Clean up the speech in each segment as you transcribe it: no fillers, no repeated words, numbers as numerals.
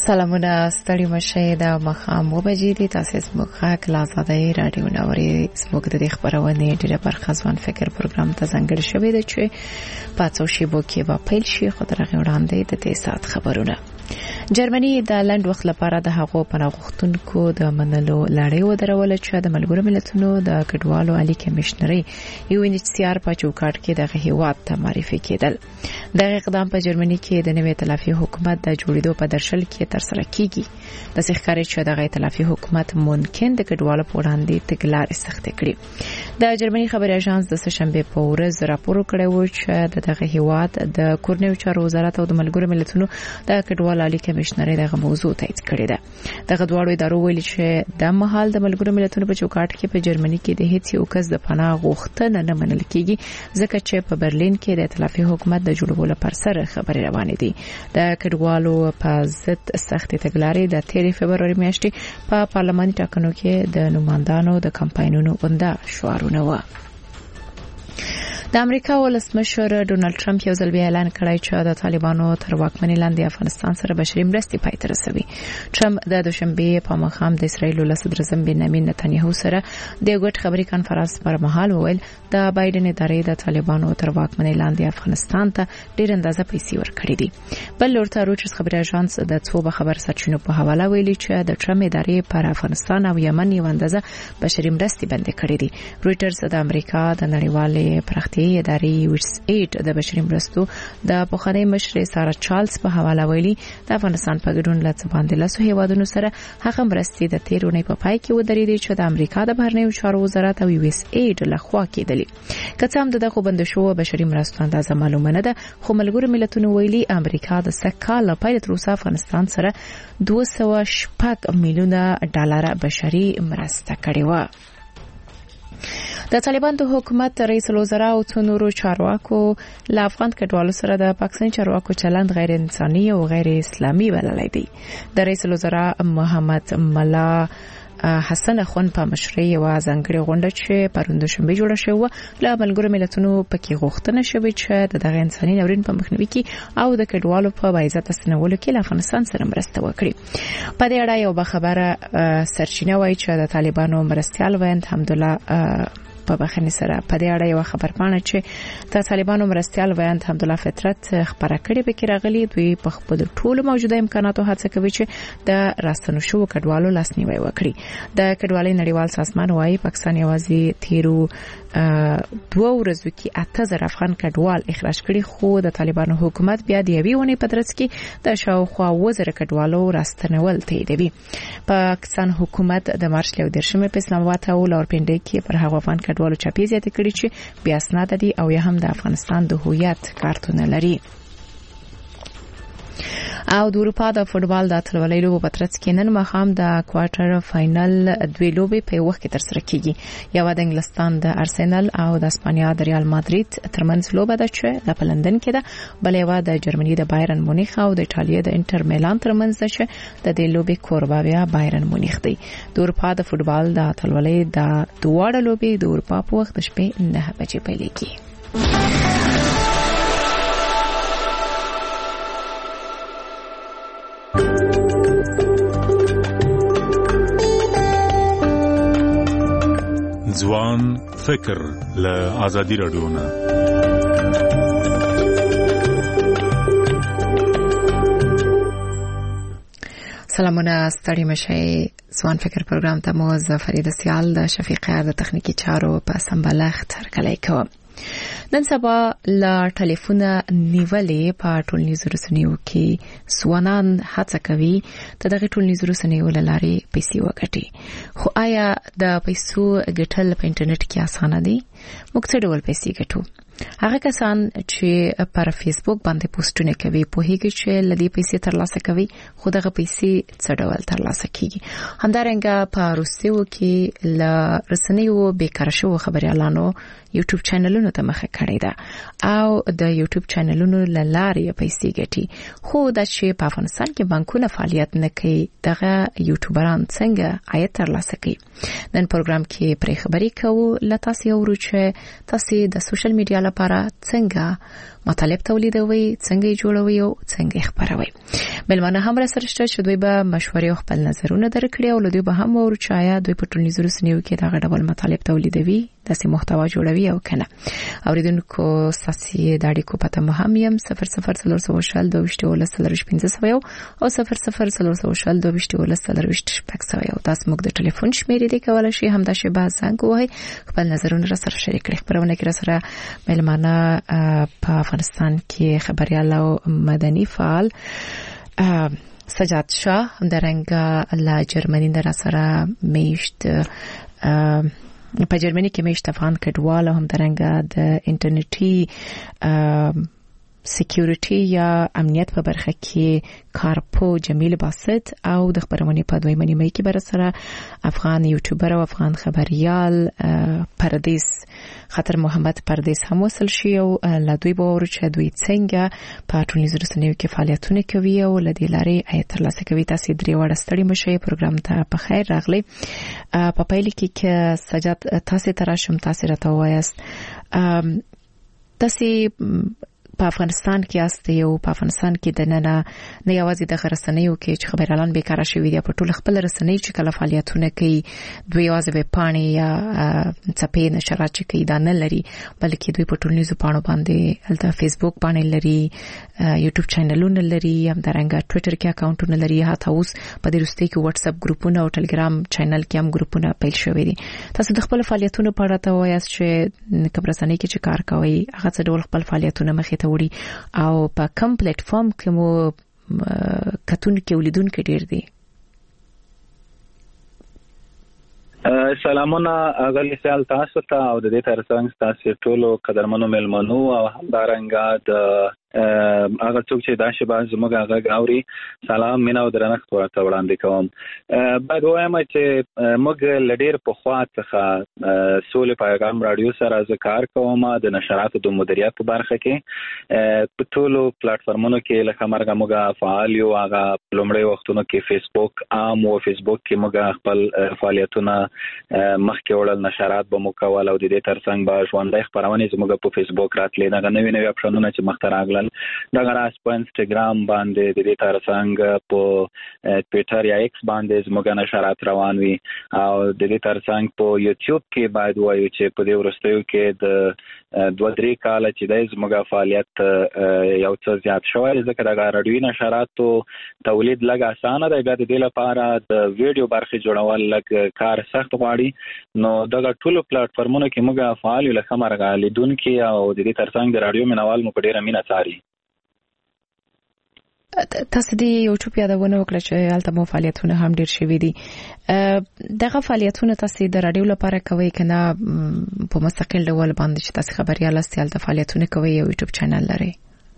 سلامونه ستړي مشه د مخام وبجې دي تاسو زموږ غږ لا آزادۍ رادیو نوري زموږ د خبرونه ډیره برخه ځوان فکر پروګرام ته ځانګړی شوی دی چې پاتو شی بو کې با پیل شي خو درغه وړاندې د دې سات خبرونه جرمني د لند وخت لپاره د هغو پناهغښتونکو د منلو لړۍ ودرول چې د ملګرو ملتونو د کډوالو عالی کمشنري UNHCR په چوکاټ کې د هیواد ته معرفي کېدل د اقدام په جرمني کې د نوې ائتلافي حکومت د جوړېدو په درشل کې تر سره کیږي د ښکاري چې د ائتلافي حکومت ممکن د کډوالو په وړاندې تګلار سخت کړي د جرمني خبري اژانس د سشنبه په ورځ راپور کړی و چې دغه هیواد د کورنیو چارو وزارت او د ملګرو ملتونو د کډوالو عالی کمشنري دغه موضوع تایید کړی ده دغه دواړو ادارو ویلي چې د مهال د ملګرو ملتونو په چوکاټ کې په جرمني کې د هیڅ یو کس د پناه غوښتنه نه منل کیږي ځکه چې په برلین کې د ائتلافي حکومت د جوړولو پر سر خبري روانې دي د کډوالو په ضد سخت تګلارې د 13 فبرवरी میاشتې په پارلماني ټاکنو کې د نمائندانو د کمپاینونو غونډه شعارونه و د امریکا ولسمشر ډونالد ټرمپ یو ځل بیا اعلان کړی چې د طالبانو تر واکمنۍ لاندې افغانستان سره بشري مرستې پای ته رسوي ټرمپ د دوشنبه په ماښام د اسرایل له صدر اعظم بنیامین نتنیاهو سره د ګډ خبري کانفرنس پر مهال وویل د بایدن ادارې د طالبانو تر واکمنۍ لاندې افغانستان ته ډېر اندازه پیسې ورکړې دي بل ورته رويټرز خبري اژانس د څو خبر سرچینو په حواله ویلي چې د ټرمپ ادارې پر افغانستان او یمن یو اندازه بشري مرستې بند کړې دي رويټرز د امریکا د نړیوالې پرختي ادارې USAID د بشري مرستو د پخوانی مشر سارا چارلز په حواله ویلي د افغانستان په ګډون له باندې لاسو هیوادونو سره هغه مرستې د 13 اونۍ په پای کې ودرېدې چې د امریکا د بهرنیو چارو وزارت او USAID لخوا کېدلې کڅ هم دغه بندشو بشري مرستو اندازه معلومه نه ده خو ملګرو ملتونو ویلي امریکا د سکهال لپاره تر اوسه افغانستان سره 200 میلیونه ډالر بشري مرسته کړې و د طالبان د حکومت رئیس الوزرا او څونورو چارواکو له افغان کډوالو سره د پاکستاني چارواکو چلند غیر انساني او غیر اسلامي بللی دی د رئیس الوزرا محمد ملا حسن خون په مشرۍ او ځانګړي غونډه چې پروند شنبه جوړه شوه له ملګرو ملتونو پکې غوښتنه شوې چې دغه انساني ناورین په مخنیوي کې او د کډوالو په باعزت استنولو کې له افغانستان سره مرسته وکړي په دې اړه یو خبره سرچینه وایي چې د طالبانو مرستيال ویند حمدالله په بخنی سره په دې اړه یو خبرپاڼه چې د طالبانو مرستيال ویاند حمدالله فطرت خبره کړې به کې راغلي دوی په خپل ټولو موجوده امکاناتو هڅه کوي چې د راستنو شو کډوالو لاسنیوي وکړي د کډوالۍ نړیوال سازمان وايي پاکستان یوازې تیرو 2 ورځو کې 8000 افغان کډوال اخراج کړي خو د طالبانو حکومت بیا د یوې ونې په ترڅ کې د شاوخوا 1000 کډوالو راستنول تاییدوي پاکستان حکومت د مارچ له 10مې په اسلام آباد او لاورپنډي کې پر هغه افغان کډوالو چاپی زیاته کړي چې بیا اسناد دي او یا هم د افغانستان د هویت کارتونه لري او د اروپا د فوتبال د اتلولۍ لوبو په ترڅ کې نن مخام د کوارټر فائنل دوی لوبې په وخت کې تر سره کیږي یو د انګلستان د ارسنال او د اسپانیا د ریال مادرید ترمنځ لوبه ده چې د لندن کې ده بل یو د جرمني د بایرن مونیخ او د ایتالیا د انټر میلان ترمنځ ده چې د دې لوبې کوربه بیا بایرن مونیخ دی د اروپا د فوتبال د اتلولۍ د دواړه لوبې د اروپا په وخت شپې 9 بجې پیلېږي ځوان فکر له آزادي رادیو نه سلامونه ستړي مشه ځوان فکر پروګرام ته مو فرید سیال د شفیق د تخنیکی چارو په سمبلخ ترکلای کوم نن سبا لا ټلیفون نیولې په ټولنیزو رسنیو کې سوانان هڅه کوي ته دغه ټولنیزو رسنیو لارې پیسې وګټي خو آیا د پیسو ګټل په انټرنیټ کې اسانه دي موږ څه ډول پیسې ګټو هغه کسان چې پر فیسبوک باندې پوسټونه کوي په هیڅ چې لدی پیسې ترلاسه کوي خو دغه پیسې څه ډول ترلاسه کیږي همدارنګه په روسیو کې ل رسنیو بیکار شو خبريالانو یوټیوب چینلونو ته مخه کړی ده او د یوټیوب چینلونو لارې پیسې ګټي خو د چې په افغانستان کې بانکونه فعالیت نه کوي دغه یوټیوبران څنګه عاید ترلاسه کوي نن پروګرام کې پرې خبرې کوو لته سي ورو چې تاسو د سوشل میډیا لپاره څنګه مطالب تولیدوي، څنګه جوړوي او څنګه خبروي. بلمنه هم سره شته چې دوی به مشورې او خپل نظرونه درکړي او دوی به هم ورچایا دوی په ټولنیزو رسنیو کې دا ډول مطالب تولیدوي، داسې محتوا جوړوي او کنه. اوریدونکو ساسي داړي کو پته مهم يم 00 22 او 00 22 تاسو موږ د ټلیفون شمیرې دی کولای شي هم د شبا زنګ وای خپل نظرونه را سره شریک کړئ. خبرونه کې را سره ملمانه په افغانستان کې خبريال او مدني فعال سجاد شاه درنګ الله جرمني در سره میشت په جرمني کې میشت افغان کډوال هم درنګ د انټرنیټي سکیورټي یا امنیت په برخه کې کارپو جمیل باسط او د خبرونه په دوی منی مې کې بر سره افغان یوټیوبر او افغان خبريال پردیس خاطر محمد پردیس هم وصل شي او لا دوی باور چې دوی څنګه په ټولنیزو رسنیو کې فعالیتونه کوي او لدی لاري آیت ترلاسه کوي. تاسو درې وړ ستړي مشه پروګرام ته په خیر راغلی. په پیل کې سجاد تاسو تراشم تاسو راته وایست تاسو په افغانستان کې استه یو په افغانستان کې د نه یوازې د رسنیو کې چې خبرالان بیکاره شوی دی په ټول خپل رسنۍ چې کله فعالیتونه کوي دوی یوازې به پانی یا چپې نشرات چې کوي دا نه لري بلکې دوی په ټولنیزو پاڼو باندې البته فیسبوک باندې لري، یوټیوب چینلونه لري، هم درنګ ټوئیټر کې اکاونټونه لري، هاته اوس په دې رسته کې واتس اپ ګروپونه او ټلګرام چینل کې هم ګروپونه پیل شوی دي. تاسو د خپل فعالیتونو په اړه ته وایاست چې کوم رسنۍ کې چې کار کوي هغه څه ډول خپل فعالیتونه مخې ته وړي او په کوم پلیټ فارم کې مو کتون کې ولیدونکو ډیر دي؟ سلامونه غلی سال تاسو ته او د دې ترڅنګ تاسو ټولو قدرمنو ملمنو او همدارنګه د هغه څوک چې دا شبا زموږ هغه غاوري سلام مینا او درنښت ورته وړاندې کوم. بعد وایم چې موږ لډیر په خوا څخه سولې پیغام رادیو سره ز کار کوم د نشراتو د مدیریت په برخه کې په ټولو پلیټ فارمونو کې لکه مرګه موږ فعال یو. هغه لومړی وختونو کې فیسبوک عام او فیسبوک کې موږ خپل فعالیتونه مخکې وړل، نشرات به مو کول او د دې ترڅنګ به ژوندۍ خبرونه زموږ په فیسبوک راتلې دا نوې اپشنونه چې مخترع دا غراس په انستګرام باندې د دې ترڅنګ په ټوئیټر یا ایکس باندې زموږ نشرات روان وي او د دې ترڅنګ په یوټیوب کې باید وایو چې په دې ورستیو کې د 2-3 کال چې د زموږ فعالیت یو څه زیات شوی ځکه د رادیوي نشراتو تولید لږ اسانه دی. د دې لپاره د ویډیو برخه جوړول لږ کار سخت غواړي. نو دغه ټولو پلیټ فارمونو کې موږ فعال یو لکه مرغه لیدونکو او د دې ترڅنګ د رادیو مینوال مو په ډیره مینه څاري. تاسو د یوټیوب یادونه وکړه چې البته مو فعالیتونه هم ډیر شوي دي. دغه فعالیتونه تاسو د رادیو لپاره کوي کنه په مستقل ډول باندې چې تاسو خبريال استي البته فعالیتونه کوي یو یوټیوب چینل لري؟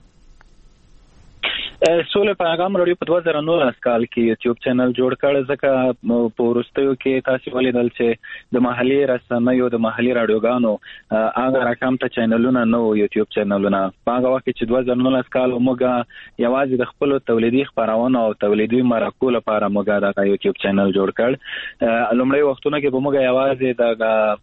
سولې پیغام رادیو په 2019 کال کې یوټیوب چینل جوړ کړ ځکه په ورستیو کې تاسو ولیدل چې د محلي رسنیو د محلي رادیوګانو هغه رقم ته چینلونه نو یوټیوب چینلونه په هغه وخت چې 2019 کال موږ یوازې د خپل تولیدي خبرونه او تولیدي مرکو لپاره موږ دا یوټیوب چینل جوړ کړ. لومړی وختونه کې به موږ یوازې د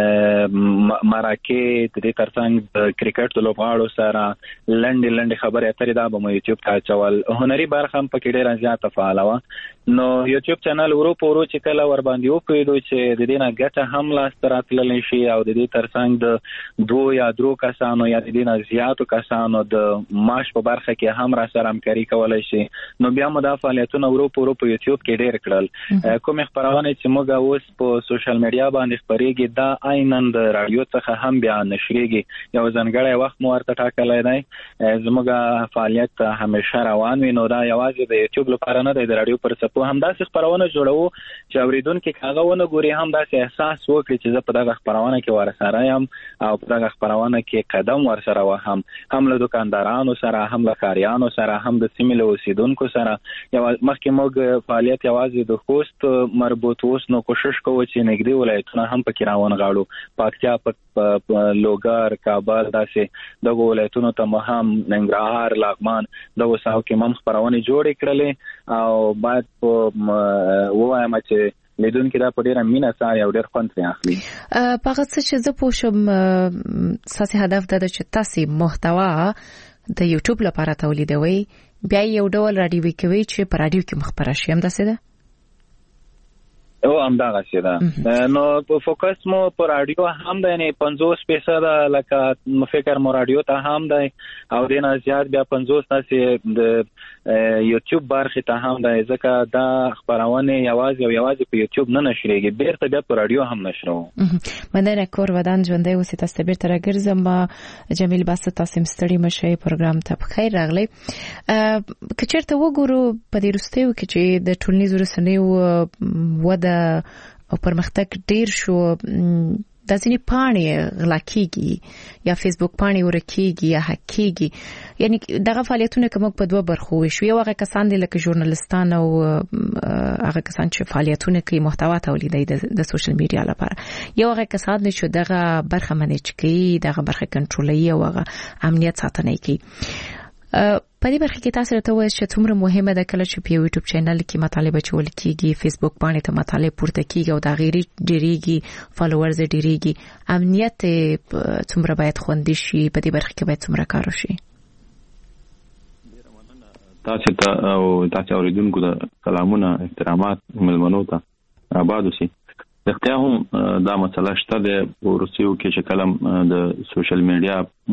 مراکې د دې ترڅنګ د کرکټ د لوبغاړو سره لنډې خبرې اترې دا به مو یوټیوب ته اچول. هنري برخه هم پکې ډېره زیاته فعاله وه. نو یوټیوب چینل ورو چې کله ور باندې وپوهېدو چې د دې نه ګټه هم لاسته راتللی شي او د دې ترڅنګ د 2 یا 3 کسانو یا د دې نه زیاتو کسانو د معاش په برخه کې هم را سره همکاري کولی شي، نو بیا مو دا فعالیتونه ورو په یوټیوب کې ډېر کړل. کومې خپرونې چې موږ اوس په سوشل میډیا باندې خپرېږي دا عیناً د رادیو څخه هم بیا نشریږي. یو ځانګړی وخت مو ورته ټاکلی دی. زموږ فعالیت همیشه روان وي. نو دا یوازې د یوټیوب لپاره نه دی، د رادیو پر څپو هم داسې خپرونه جوړوو چې اوریدونکي هغه ونه ګوري هم داسې احساس وکړي چې زه په دغه خپرونه کې ورسره یم او په دغه خپرونه کې قدم ورسره وهم، هم له دکاندارانو سره، هم له ښاریانو سره، هم د سیمې له اوسیدونکو سره. مخکې موږ فعالیت یوازې د خوست مربوط اوس، نو کوشش کوو چې نږدې ولایتونه هم پکې راونغاړو، پکتیا، لوګر، کابل، داسې دغه ولایتونو ته مو هم ننګرهار، لغمان دغه ساحو کې هم خپرونې جوړې کړلې. او باید په وایم چې لیدونکو دا په ډیره مینه سره او ډیر خوند ترې اخلي. په هغه څه چې زه پوښم ساسي هدف دا چې تاسو محتوا د یوټیوب لپاره تولیدوي بیا یو ډول رادیوي کوي چې په رادیو کې مخبره شي هم داسې ده؟ او همدغه څه ده. نو فوکس مو پر رادیو هم ده، یعنی 50% لکه فکر مو رادیو ته هم ده او دینه زیات بیا 50 تاسو د یوټیوب برخه ته هم ده، ځکه دا خبرونه یوازې په یوټیوب نه نشریږي، بیرته بیا په رادیو هم نشرو. مننه کور ودان ژوندۍ اوسې تاسو بیرته راګرځم. جمیل باسط تاسو مستړي مشه پروګرام ته بخیر راغلی. کچرته وګورو په دې رستیو کې چې د ټولنیزو رسنیو وده او پرمختګ ډیر شو، د ځینې پاڼې غلا کیږي یا فیسبوک پاڼې ورکیږي یا هکیږي، یعنی دغه فعالیتونه کوم په دوه برخو وشو. یو هغه کسان دي لکه ژورنالیستان او هغه کسان چې فعالیتونه کوي محتوا تولیدوي د سوشل میډیا لپاره، یو هغه کسان دي چې دغه برخه منیج کوي، دغه برخه کنټرولوي او هغه امنیت ساتنه کوي. په دې برخه کې تاسو راته وایئ چې څومره مهمه ده کله چې په یوټیوب چینل کې مطالبه چول کیږي، فیسبوک باندې ته مطالب پورته کیږي او دا غیري ډیریږي، فالوورز ډیریږي، امنیت څومره باید خوندي شي، په دې برخه کې باید څومره کار وشي؟ تاسو ته او تاسو اوریدونکو ته سلامونه، احترامات ملمنو ته آباد اوسئ. اختیا هم دا مسله شته د ورسیو کې چې کلم د سوشل میډیا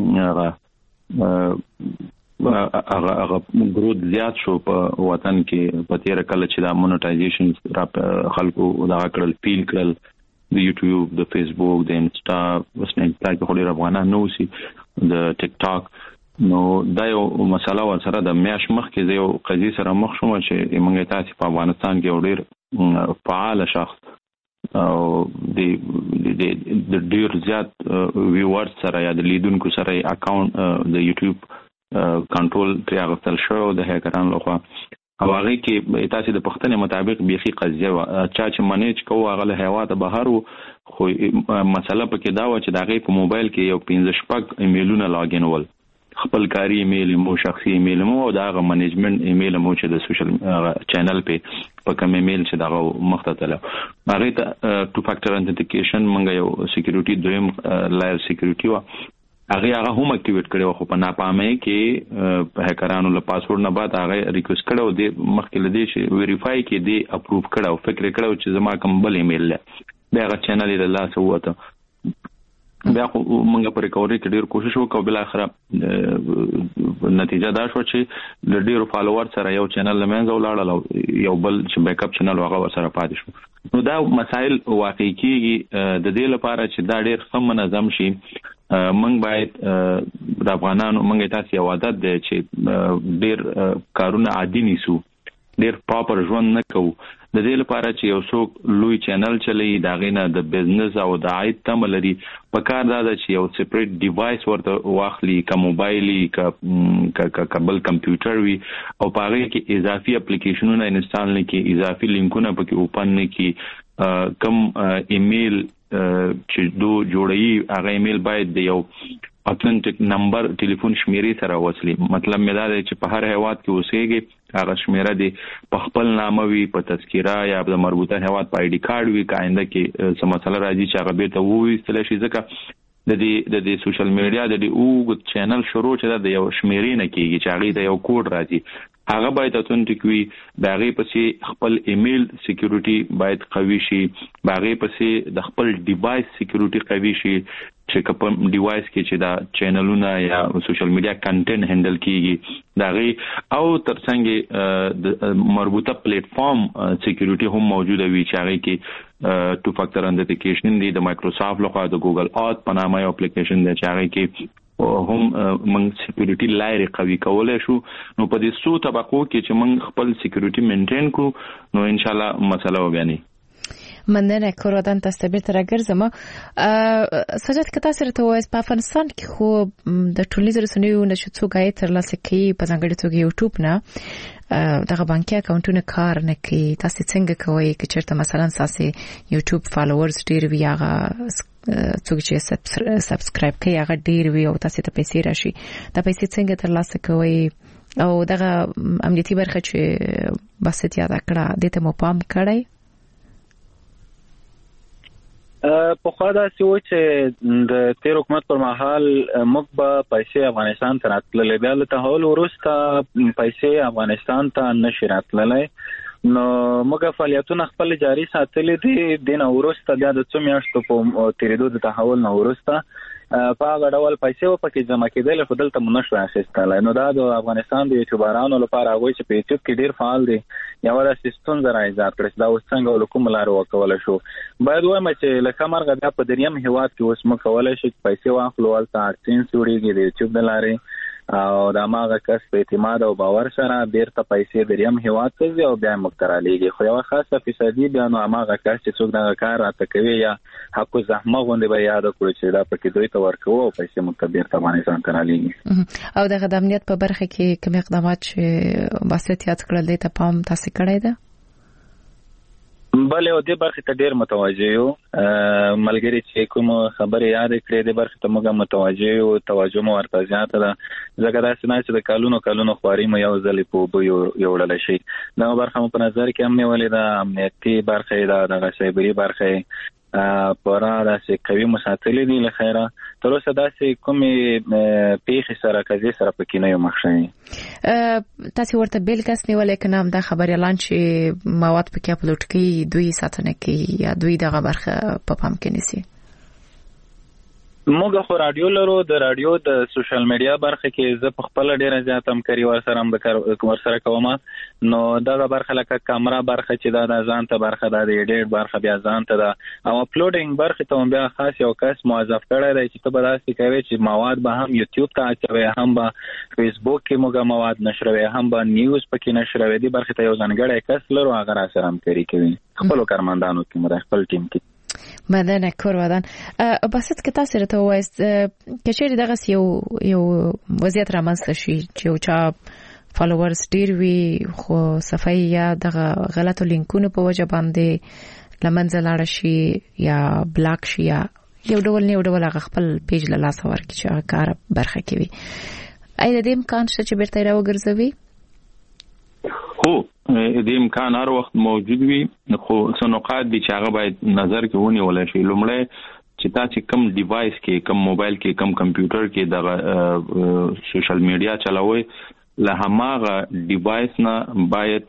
هغه ګروت زیات شو په وطن کې په تیر کله چې دا مونټایزیشن خلکو دا کړل پیل کړل د یوټیوب، د فیسبوک، د انسټا، وسنټ کې خوري افغانان نو سي د ټیک ټاک. نو دا یو مسله ورسره د میاش مخ کې یو قضیه سره مخ شوم چې موږ تاسو په افغانستان کې ډېر فعال شخص او د ډېر زیات ویورز سره یا د لیدونکو سره اکاونټ د یوټیوب کنټرول تری غوښتل شو د هکرانو لخوا. او هغه کې تاسو د پښتنې مطابق بيخي قضیه چې منیج کوو هغه له هوا ته بهر وو، خو مسله پکې دا و چې دا غي په موبایل کې یو 15 ایمیلونه لاګین ول، خپل کاری ایمیل مو، شخصي ایمیل مو او دا غو منیجمنت ایمیل مو چې د سوشل چینل په کوم ایمیل چې دا مختصله هغه ته 2 فیکټر اتنټیکیشن منګه یو سکیورټي دویم لایر سکیورټي و هغه هم اکټیویټ کړو، خو په ناپامه کې په هکرانو له پاسورډ نه بعد هغه ریکوست کړو د مخکې لدی چې ویریفای کې دی اپروو کړو، فکر کړو چې زما کوم بل ایمیل له هغه چینل له لاسه وته. بیا خو موږ په ریکوري کې ډیر کوشش وکړو، بل اخر نتیجه دا شو چې د ډیرو فالوور سره یو چینل لمنځه ولاړل او یو بل چې بیک اپ چینل هغه سره پاتې شو. نو دا مسائل واقعي کېږي د دې لپاره چې دا ډیر سم منظم شي. موږ باید د افغانانو موږ تاسو یو عادت دی چې ډیر کارونه عادي نیسو، ډیر پراپر ژوند نه کوو. د دې لپاره چې یو څوک لوی چینل چلی دا غینه د بزنس او د عاید تم لري، په کار دا چې یو سپریټ ډیوایس ورته واخلي، کا موبایلي کا بل کمپیوټر وي او په هغه کې اضافي اپلیکیشنونه انسټال نه کی، اضافي لینکونه پکې اوپن نه کی، کم ایمیل چې دو جوړي هغه ایمیل باید د یو اتنټیک نمبر ټلیفون شمیرې سره وصلي. مطلب مې دا دی چې په هر هیواد کې اوسېږي هغه شمیره دی په خپل نامه وي، په تذکره یا د مربوطه هیواد په آی ډي کارت وي، کاینده کې څه مسله راځي چې هغه به ته وویستل شي. ځکه د دې سوشل میډیا د دې او چینل شروع چې د یو شمیرې نه کیږي چې هغه د یو کوډ راځي، هغه باید اتنټیک وي. باغې پسې خپل ایمیل سکیورټي باید قوي شي، باغې پسې د خپل ډیوایس سکیورټي قوي شي چې کوم ډیوایس کې چې دا چینلونه یا سوشل میډیا کنټینټ هندل کیږي داغي، او ترڅنګ د مربوطه پلیټ فارم سکیورټي هم موجوده وي چې هغه کې 2 فیکټر اتنټیکیشن دی د مایکروسافټ لخوا د ګوګل آت په نامه یو اپلیکیشن دی چې هغه کې هم موږ سکیورټي لایرې قوي کولای شو. نو په دې څو طبقو کې چې موږ خپل سکیورټي مینټین کو نو ان شاء الله مسله وګڼي. مننه کورودان تاسو بیرته راګرځم. سجاد کته سره ته وایي په افغانستان کې خو د ټولنیزو رسنیو نشو غاړي تر لاسه کوي، په ځانګړي توګه یوټیوب نه دغه بانکي اکاونټونه کار نه کوي. تاسو څنګه کوئ چې چیرته مثلا تاسو یوټیوب فالوورز ډیر وي، هغه څوک چې سبسکرایب کوي هغه ډیر وي او تاسو ته پیسې راشي، دا پیسې څنګه تر لاسه کوئ؟ او دغه امنیتي برخه چې بسط یاد کړه دته مو پام کړئ؟ په خوا دا چې و چې د تیر حکومت پر مهال موږ به پیسې افغانستان ته راتللې، بیا له تحول وروسته پیسې افغانستان ته نشي راتللی. نو موږ فعالیتونه خپل جاري ساتلې دي. د نه وروسته بیا د څو میاشتو په تیریدو د تحول نه وروسته په هغه ډول پیسې و پکې جمع کېدل، خو دلته مونږ نشو اخیستلی. نو دا د افغانستان د یوټیوبرانو لپاره هغوی چې په یوټیوب کې ډیر فعال دي یوه داسې ستونزه را ایجاد کړې چې دا اوس څنګه او له کومو لارو وکولی شو. باید ووایم چې له ښه مرغه بیا په دریم هېواد کې اوس موږ کولی شو چې پیسې واخلو، هلته اډسینس جوړېږي د یوټیوب د لارې، او د هماغه کس په اعتماد او باور سره بیرته پیسې دریم هېواد ته ځي او بیا یې موږ ته رالیږي. خو یوه خاصه فیصدي بیا نو هماغه کس چې څوک دغه کار راته کوي یا حق الزحمه غوندې به یاده کړو چې دا پکې دوی ته ورکوو او پیسې موږ ته بیرته افغانستان ته رالیږي. او دغه د امنیت په برخه کې کوم اقدامات چې باسط یاد کړل دي ته پام تاسو کړی ده؟ بله او دې برخې ته ډېر متوجه یو. ملګري چې کوم خبرې یادې کړې دې برخې ته موږ متوجه یو، توجه مو ورته زیاته ده، ځکه داسې نه چې د کلونو خواري مو یو ځلې په اوبو یوړلی شي. دغه برخه مو په نظر کې هم نیولې ده، امنیتي برخه یې ده، دغه سایبري برخه یې پوره داسې قوي مو ساتلې دي. له خیره تر اوسه داسې کومې پیښې سره قضیې سره پکې نه یو مخ شوي. تاسې ورته بیل کس نیولی که نه هم دا خبریالان چې مواد پکې اپلوډ کوي دوی ساتنه کوي یا دوی دغه برخه په پام کې نیسي؟ موږ خو رادیو لرو، د رادیو د سوشل میډیا برخه کې زه په خپل ډیره زیات همکاري ورسره کوم. نو دغه برخه لکه کامرا برخه چې دا د ځان ته برخه ده، د ایډیټ برخه بیا ځان ته ده، او اپلوډینګ برخه ته بیا خاص یو کس موظف کړی دی چې ته به داسې کوي چې مواد به هم یوټیوب ته اچوي، هم به فیسبوک کې موږ مواد نشروي، هم به نیوز پکې نشروي. دې برخه ته یو ځانګړی کس لرو، هغه را سره همکاري کوي خپلو کارمندانو کې، مو د خپل ټیم کې. مدنه کور ودان باسط که تاسو راته وایست که چیرې دغه یو وضعیت رامنځته شي چې یو چا فالوورز ډیر وي خو صفحه یا دغه غلطو لینکونو په وجه باندې لمنځه لاړه شي یا بلاک شي یا یو ډول هغه خپل پیج له لاسه ورکړي چې هغه کار برخه کوي، ایا د دې امکان شته چې بیرته راوګرځوي؟ هو د امکان هر وخت موجود وي، خو څه نقاط دي چې هغه باید نظر کې ونیول شي. لومړی چې تاسو کوم ډیوایس کې، کوم موبایل کې، کوم کمپیوټر کې د سوشل میډیا چلاوي، له هماغه ډیوایس نه باید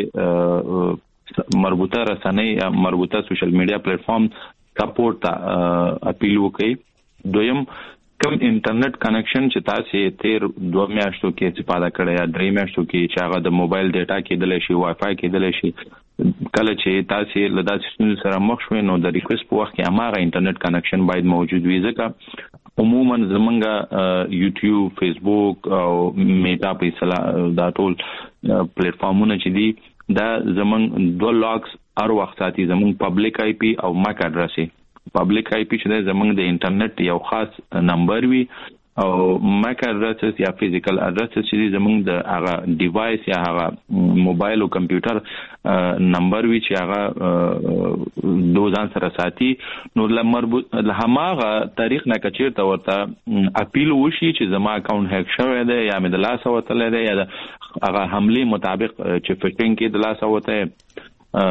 تاسو مربوطه رسنۍ یا مربوطه سوشل میډیا پلیټ فارم سپورټ ته اپیل وکړئ. دویم کوم انټرنیټ کنیکشن چې تاسو تیر 2 میاشتو کې استفاده کړی یا 3 میاشتو کې چې هغه د موبایل ډیټا کېدل شي، وای فای کېدل شي، کله چې تاسو له داسې ستونزو سره مخ شوئ نو د ریکوست په وخت کې هغه انټرنیټ کنیکشن باید موجود وي. ځکه عموما زمونږ یوټیوب، فیسبوک او میټا پیسلا دا ټول پلیټ فارمونه چې دي دا زمونږ 2 لاکس هر وخت ساتي، زمونږ پبلک آی پی او ماک اډرس. پبلک آی پی چې زمونږ د انټرنیټ یو خاص نمبر وي او ماک اډرس یا فزیکل اډرس چې زمونږ د هغه ډیوایس یا هغه موبایل او کمپیوټر نمبر وي چې هغه دوزان سره ساتي. نو له هماغه طریق نه کچیر ته ورته اپیل وشي چې زما اکاونټ هیک شوی دی یا مې د لاسه وتلی دی یا هغه حمله مطابق چې فشنګ کې د لاسه وته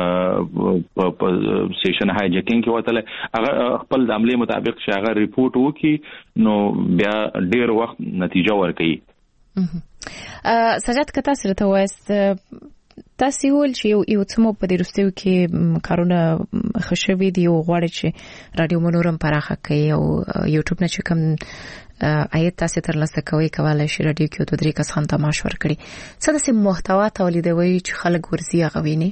په سیشن هایجکینګ کې وتله، هغه خپل د عملي مطابق چې هغه ریپورت وکړي نو بیا ډیر وخت نتیجه ورکړي. سجاد که تاسو راته وایست تاسو ول چې یو څه مو په دې رستیو کې کارونه خښوي دي او غواړي چې رادیو منورم پراخه کوي او یوټیوب نه چې کوم آیت تاسو ترلاسه کوي کولای شي رادیو کې 2-3 کسان تماش ورکړي. څه داسې محتوا تولیدوي چې خلک ورزي غویني؟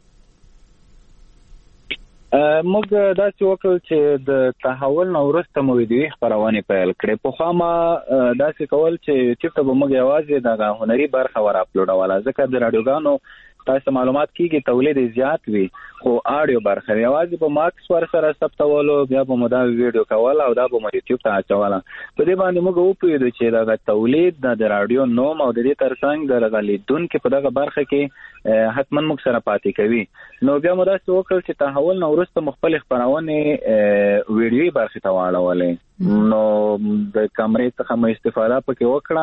موږ داسې وکړل چې د تحول نه وروسته مو ویډیوي خپرونې پیل کړې. پخوا ما داسې کول چې یوټیوب ته به موږ یوازې دغه هنري برخه ور اپلوډوله، ځکه د راډیوګانو تاسو معلومات کیږي تولید زیات وي خو آډیو برخه یوازې په ماکس ور سره ثبتولو، بیا به مو دا ویډیو کول او دا به مو یوټیوب ته اچوله. په دې باندې موږ وپوهېدو چې دغه تولید د رادیو نوم او د دې ترڅنګ د دغه لیدونکي په دغه برخه کې حتما موږ سره پاتې کوي. نو بیا مو داسې وکړل چې تحول نه وروسته مختلف خپرونې ویډیوي برخې ته واړولې. نو د کامرې څخه مو استفاده پکې وکړه،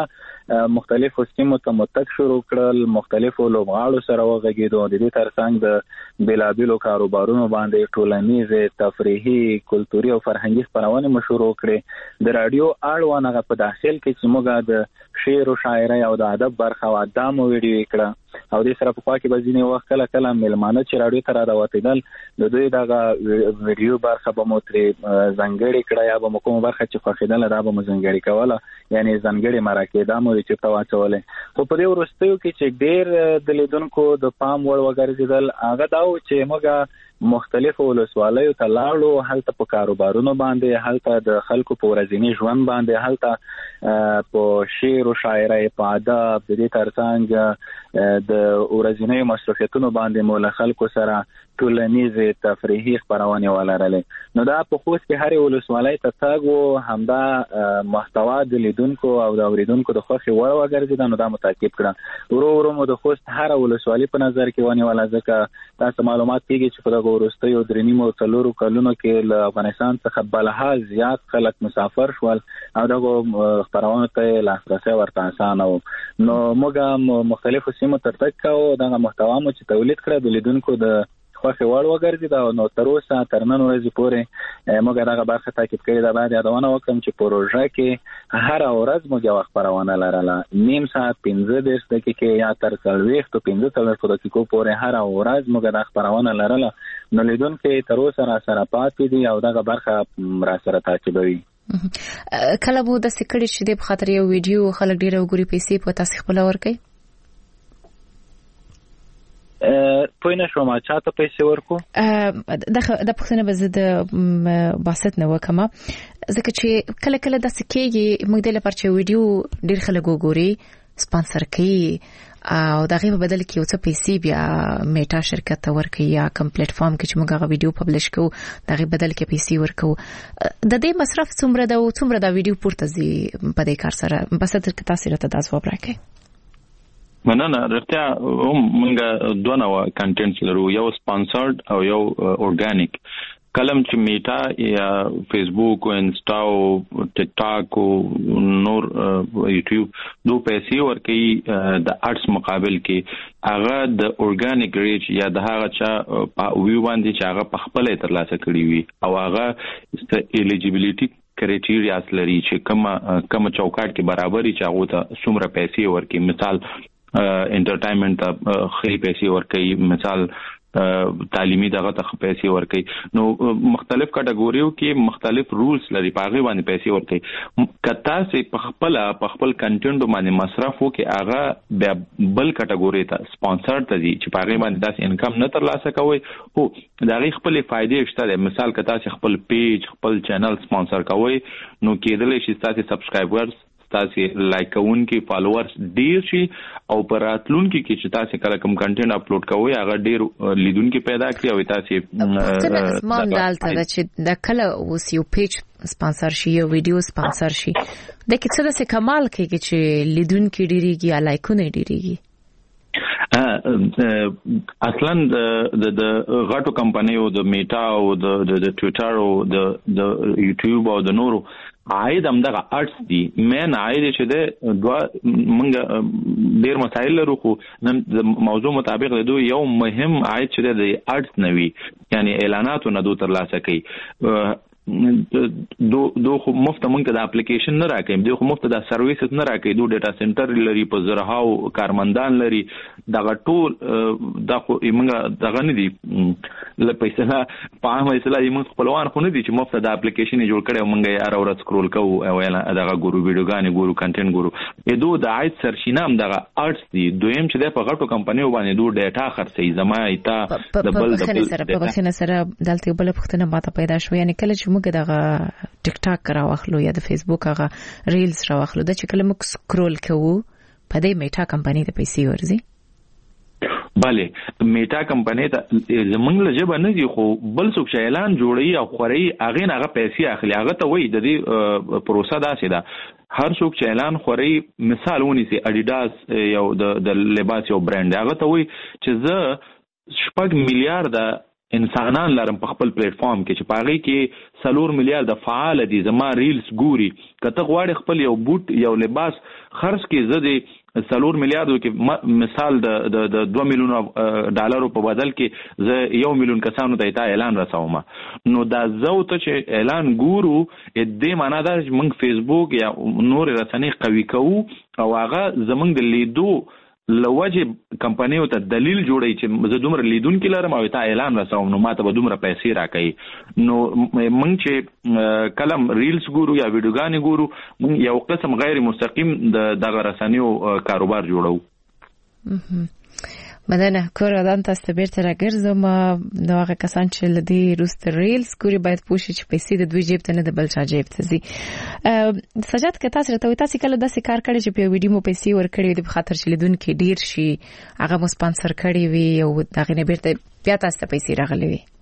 مختلفو سیمو ته متک شروع کړل، مختلفو لوبغاړو سره وغږېدو، د دې ترڅنګ د بیلابیلو کاروبارونو باندې ټولنیزې، تفریحي، کلتوري او فرهنګي خپرونې مو شروع کړې. د رادیو اړوند هغه په داخل کې چې موږ د شعر او شاعرۍ او د ادب برخه او ادامو ویډیو کړه، او د سره په خوا کې به ځینې وخت کله مېلمانه چې رادیو ته راوتېدل د دوی دغه ویډیو برخه به مو ترې ځانګړې کړه یا به مو کومه برخه چې خوښېدله دا به مو ځانګړې کوله، یعنې ځانګړې مرکې دا مو چېرته واچولې. خو په دې وروستیو کې چې ډېر د لیدونکو د پام وړ وګرځېدل هغه دا و چې موږ مختلفو ولسوالیو ته لاړو، هلته په کاروبارونو باندې، هلته د خلکو په ورځني ژوند باندې، هلته په شعر او شاعرۍ، په ادب، د دې ترڅنګ د ورځنیو مصروفیتونو باندې مو له خلکو سره ټولنیزې تفریحي خپرونې ولرلې. نو دا په خوست کې هرې ولسوالۍ ته تګ و، همدا محتوا د لیدونکو او د اورېدونکو د خوښې وړ وګرځېده. نو دا مو تعقیب کړه. ورو ورو مو د خوست هره ولسوالي په نظر کې ونیوله، ځکه تاسو معلومات کېږي چې په دغه وروستیو 3.5 کلونو کې له افغانستان څخه بلها زیات خلک مسافر شول او دغه خپرونو ته لاسرسی ورته اسانه و. نو موږ مختلفو سیمو ته تګ کوو، دغه محتوا مو چې تولید کړه د لیدونکو د خوښې وړ وګرځېده. نو تر اوسه تر نن ورځې پورې موږ دغه برخه تعقیب کړې ده. باید یادونه وکړم چې پروژه کې هره ورځ موږ یوه خپرونه لرله، نیم ساعت 15 دقیقې یا تر 40 دقیقو پورې هره ورځ موږ دا خپرونه لرله. نو لیدونکي تر اوسه را سره پاتې دي او دغه برخه را سره تعقیبوي. کله به داسې کړي چې د خاطر یو ویډیو خلک ډېر وګوري، پیسې په تاسو خپل ورکړي؟ پوه نه شوم چاته پیسې ورکو؟ د پښتنه به زه د باسط نه وکم، ځکه چې کله داسې کېږي موږ د لپاره چې ویډیو ډېر خلک وګوري، سپانسر کوي او دغه په بدل کې یو څه پیسې بیا میټا شرکت ته ورکوي یا کوم پلیټ فارم کې چې موږ هغه ویډیو پبلش کوو دغه بدل کې پیسې ورکوو. د دې مصرف څومره ده او څومره دا ویډیو پورته ځي په دې کار سره؟ بس تر تاسو راته دا ځواب راکړئ. مننه. رښتیا موږ دوه نوع کنټینټس لرو، یو سپانسرډ او یو اورګانیک. کلم چې میټا یا فیسبوک او انسټا او ټیک ټاک او نور یوټیوب دو پیسې ورکوي د آرټس مقابل کې، هغه د اورګانیک ریچ یا د هغه چا په ویو باندې چې هغه په خپل ترلاسه کړی وي او هغه ایلیجیبিলিټي کرایټیریاز لري چې کوم چوکاټ کې برابرۍ چې هغه ته څومره پیسې ورکوي. مثال انټرټینمنت ته خې پیسې ورکوي، مثال تعلیمي دغه ته پیسې ورکوي. نو مختلف کټګوریو کې مختلف رولز لري، په هغه باندې پیسې ورکوي. کته سي په خپل کنټینټ باندې مصرف وکي، هغه بل کټګوري ته سپانسر ته دي چې په هغه باندې داس انکم نه ترلاسه کوي، او دغه خپل فائدې شته. مثال کته سي خپل پیج، خپل چینل سپانسر کوي، نو کېدلې شي تاسو سبسکرایبرز، تاسو لایکون کې فالوورز ډیر شي او پر راتلون کې چې تاسو کله کوم کنټینټ اپلوډ کوئ هغه ډیر لیدونکو پیدا کړي او تاسو اسمان دالته چې د کله اوس یو پیج سپانسر شي یو ویډیو سپانسر شي د کیسه د کمال کې چې لیدونکو ډیریږي یا لایکونه ډیریږي. اصلا د غټو کمپنیو د میټا او د ټویټر او د یوټیوب او د نورو عاید هم دغه آرټس دي. مین عاید چې ده دوه منګه ډیر مسایل لرو، خو نن د موضوع مطابق د دوی یو مهم عاید چې ده د آرټس نوي، یعنی اعلاناتو نه دو ترلاسه کوي. دو خو مفت مونږ ته د اپلیکیشن نه راکې، دوی خو مفت د سرویسز نه راکې. دو ډیټا سنټر لري، په زرهاو کارمندان لري، دغه ټول د خو موږ دغه نه دي ل پیسې په عامه اصطلاح موږ خپلوان خو نه دي چې مفت د اپلیکیشن جوړ کړي موږ یې هر ورځ سکرول کوو او دغه ګورو ویډیوګانې ګورو کنټینټ ګورو. دو د عاید سرچینه هم دغه آرټس دي. دویم چې د په غټو کمپنیو باندې دو ډیټا خرڅي زما ایته د بل سره دلته بل پختنه ماته پیدا شو. یعنی کله چې موږ دغه ټیک ټاک راوخلو یا د فیسبوک هغه ریلز راوخلو د چې کله موږ سکرول کوو په دې میټا کمپنی ته پیسې ورځي. bale میټا کمپنی ته زمونږ له جبه نه دي، خو بل څوک چې اعلان جوړي او خوري هغه نه هغه پیسې اخلي. هغه ته وایي د دې پروسه داسې ده، هر څوک چې اعلان خوري، مثال ونیسي اډیډاس یو د لباس یو برانډ، هغه ته وایي چې زه 6 میلیارډ انسانان لرم په خپل پلیټ فارم کې چې پاغي کې 4 میلیارډ د فعال دي زما ریلز ګوري کته غواړي خپل یو بوت یو لباس خرڅ کې زده 4 میلیارډو کې مثال د 2 میلیون ډالرو په بدل کې ز 1 میلیون کسانو ته اعلان رسوم نو دا زوته چې اعلان ګورو دې معنا دا چې موږ فیسبوک یا نور رسنۍ قوي کوو او هغه زمونږ د لیدو لوجه کمپنیو ته دلیل جوړی چې زه دومره لیدونکو لرم او ته اعلان رسوم نو ماته به دومره پیسې راکړي نو موږ چې کلم ریلز ګورو یا ویډیوګانې ګورو یو قسم غیر مستقیم د رسنیو کاروبار جوړو مدنه کور ادان تاسو بیرته راګرځم نو هغه کسان چې لدی روست ریلز ګوري باید پوښتنه چې پیسې د دوی جیب ته نه د بل چا جیب ته ځي سجاد که تاسو راته تاسو کله داسې کار کړی چې په ویډیو مو پیسې ورکړي د خاطر چې لیدونکو ډیر شي هغه مو سپانسر کړی وي او دغه نه بیرته بیا تاسو ته پیسې راغلي وي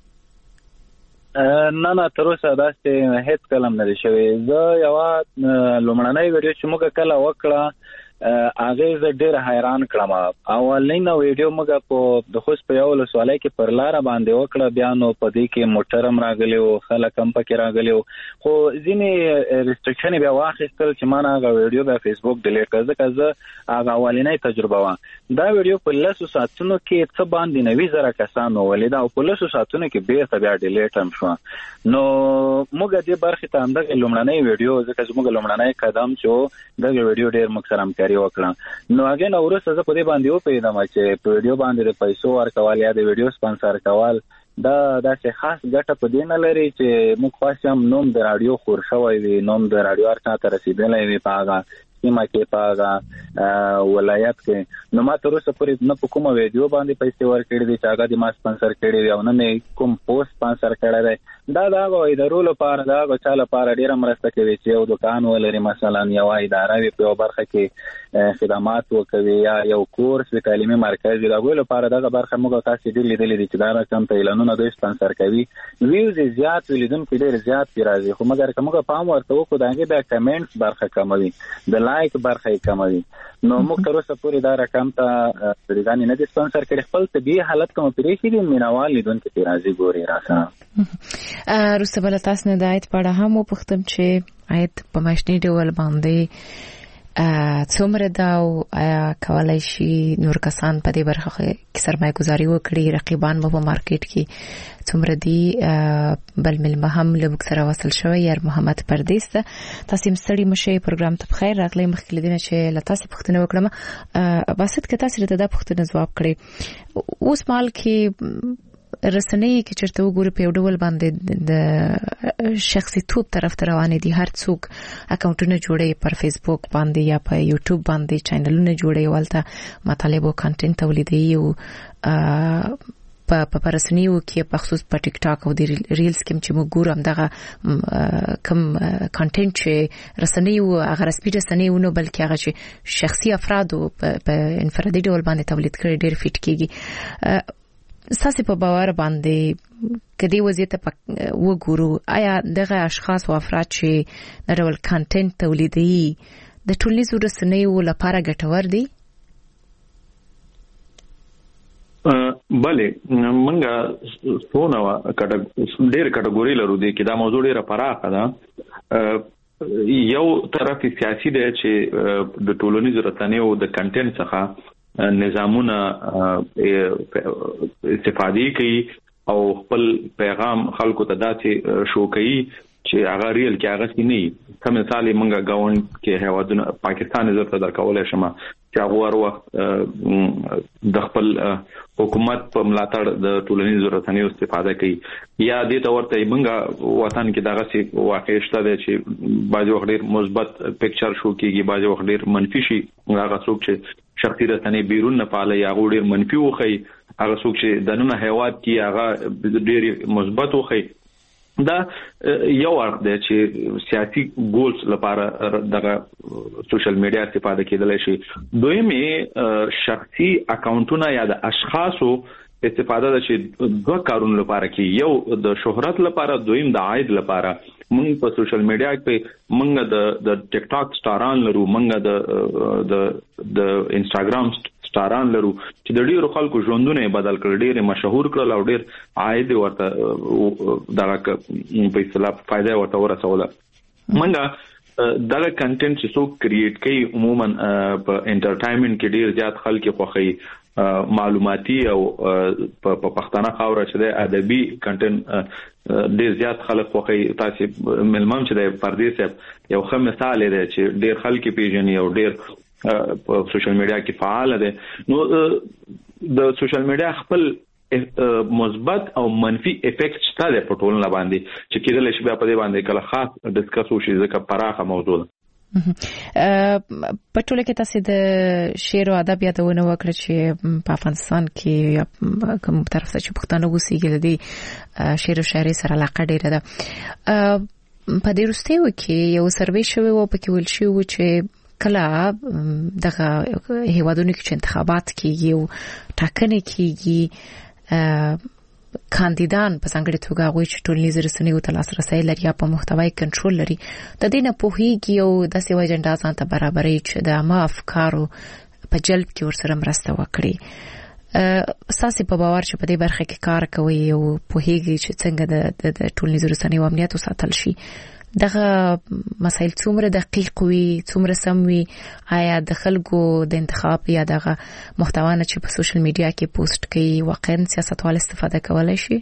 نه تر اوسه داسې هیڅ کلم نه شوی زه یو لومړنۍ ویډیو چې موږ کله وکړه هغه زه ډیر حیران کړم اولین ویډیو موږ په د خوست په یو سوالای کې پر لار باندې وکړه بیا نو په دې کې موټرم راغلی او خلک هم پکې راغلی خو ځینې ریستریکشن بیا واخیستل چې ما هغه ویډیو په فیسبوک ډیلیټ کړ ځکه هغه اولینې تجربه و دا ویډیو په 10 ساعتونو کې څه باندې 90,000 کسانو ولید او په 10 ساعتونو کې به بیا ډیلیټ هم شو نو موږ دې برخه ته اندغه لومړنۍ ویډیو ځکه چې موږ لومړنۍ قدم چې دغه ویډیو ډیر مکسرم وکړه نو هغه نو ورسره زه په دې باندې و پیدم چې په ویډیو باندې د پیسو ورکول یا د ویډیو سپانسر کول دا داسې خاص ګټه په دې نه لري چې موږ خاصم نوم د رادیو خور شوی وي نوم د رادیو ارته رسیدلی وي په هغه سیمه کې په هغه ولایت کې نو ما تر اوسه پورې نه په کومه ویډیو باندې پیسې ورکړې دي چې هغه د ما سپانسر کړي وي او نه کوم پوسټ سپانسر کړی دی دا ادارو لپاره دا چا لپاره ډیره مرسته کوي چې یو دکان ولري مثلا یو اداره وي په برخه کې خدمات وکوي یا یو کورس د تعلیمي مرکز دی دا ګول لپاره دا برخه موږ تاسو دې لیدلې دي چې دا رقم ته اعلانونه دوی سپانسر کوي ویوز زیات ولیدونکو ډیر زیات راځي خو مګر کومه پام ورته وکړو داګه د کمنټس برخه کموي د لایک برخه کموي نو موږ تر اوسه پورې دا رقم ته ځان نه دي سپانسر کړي خپل طبيعي حالت کوم پرې کې دي مینوال لیدونکو ته راځي ګوري راځه روسته بل تاسو نه د آیت په اړه هم پوښتم چې آیت په ماشیني ډول باندې څومره دا او کولای شي نور کسان په دې برخه کې سرمایه گذاري وکړي رقیبان په مارکیټ کې څومره دی بل ملمه هم له مکسره وصل شوی یار محمد پردیس تاسو مستړي مشه پروګرام ته بخیر راغلی مخکې لدینه چې لتاسو پوښتنه وکړم باسط که تاسو ته دا پوښتنه جواب کړئ اوس مال کې رسنۍ کې چرته وګوري په ډول باندې د شخصي توپ طرف ته روان دي هر څوک اکاونټونه جوړي پر فیسبوک باندې یا په یوټیوب باندې چینلونه جوړي ولته مطالب او کانټینټ تولیدي او په رسنیو کې په خصوص په ټیک ټاک او د ریلز کې چې موږ ګورم دغه کم کانټینټ چې رسنیو هغه رسمي رسنیو نو بلکې هغه چې شخصي افراد په انفرادي ډول باندې تولید کړي ډېر فټ کیږي ساسي په باور باندې کدی وضعیت وګورو آیا دغه اشخاص او افراد چې نړیوال کانټینټ تولیدي د ټولنیزو رسنیو لپاره ګټور دي بله منګه څونه ډېر کټګوري لرو دي چې دا موضوع ډېره پراخه ده یو طرف سیاسي دی چې د ټولنیزو رسنیو د کانټینټ څخه نظامونه استفادې کوي او خپل پیغام خلکو ته داسې شو کوي چې هغه ریل کې هغه نه کوم مثال منګه گاوند کې هوادونه پاکستان زړه درکولای شمه چې هغه ور وخت د خپل حکومت په ملاتړ د ټولنیزو رسنیو استفاده کوي یا د تورته منګه وطن کې دغه څه واقع شته چې بعض وخت ډیر مثبت پکچر شو کیږي بعض وخت ډیر منفي شي هغه څوک چې شخصي رسنۍ بیرون نه پاله یا ډیر منفي وخی هغه څوک چې د نن هیواد کې هغه ډیر مثبت وخی دا یو اړخ دی چې سیاسي ګولز لپاره دغه سوشل میډیا استفاده کېدلی شي دویمه شخصي اکاونټونه یا د اشخاصو استفاده د چې دوه کارونو لپاره کې یو د شهرت لپاره دویم د عاید لپاره موږ په سوشل میډیا کې موږ د ټیک ټاک سټاران لرو موږ د انستګرام سټاران لرو چې د ډیرو خلکو ژوندونه بدل کړ، ډیر مشهور کړل او ډیر عاید ورته دغه په اصطلاح فائدہ ورته ورسوله. منګه دغه کنټینټ چې څوک کریټ کوي عموما په انټرټینمنت کې ډیر زیات خلک خوخي معلوماتي او په پښتانه خاوره چې د ادبي کنټینټ ډیر زیات خلک خوخي. تاسو ملمم چې د پردیس یو ښه مثال دی چې ډیر خلک پیژني او ډیر په سوشل میډیا کې فعال دي. نو د سوشل میډیا خپل مثبت او منفي افیکټ شته د پټولنه باندې چې کېدل شي بیا په دې باندې کله خاص ډسکس وشي ځکه پراخه موضوع ده. په ټوله کې تاسو د شعر او ادب یادونه وکړه چې په افغانستان کې کوم طرف څخه چې پښتانه وسیږي د شعر او شاعري سره علاقه ډیره ده. په دې وروستیو کې یو سروې شوی و په کې ویل شوی چې کله دغه هیوادونو کې چې انتخابات کیږي او ټاکنې کیږي کاندیدان په څنګه توګه غوي چې ټولنیز رسنیو ته لاسرسي لري یا په محتوای کنټرول لري د دې نه پوهیږي او د سیو اجنډا ځان ته برابرې چې د عامه افکارو په جلب کې ورسره مرسته وکړي. اساسي په باور چې په دې برخه کې کار کوي او پوهیږي چې څنګه د ټولنیز رسنیو امنیت وساتل شي. دغه مسایل څومره دقیق وي، څومره سم وي، آیا د خلکو د انتخاب یا دغه محتوا نه چې په سوشل میډیا کې پوسټ کوي واقعا سیاستوال استفاده کولای شي؟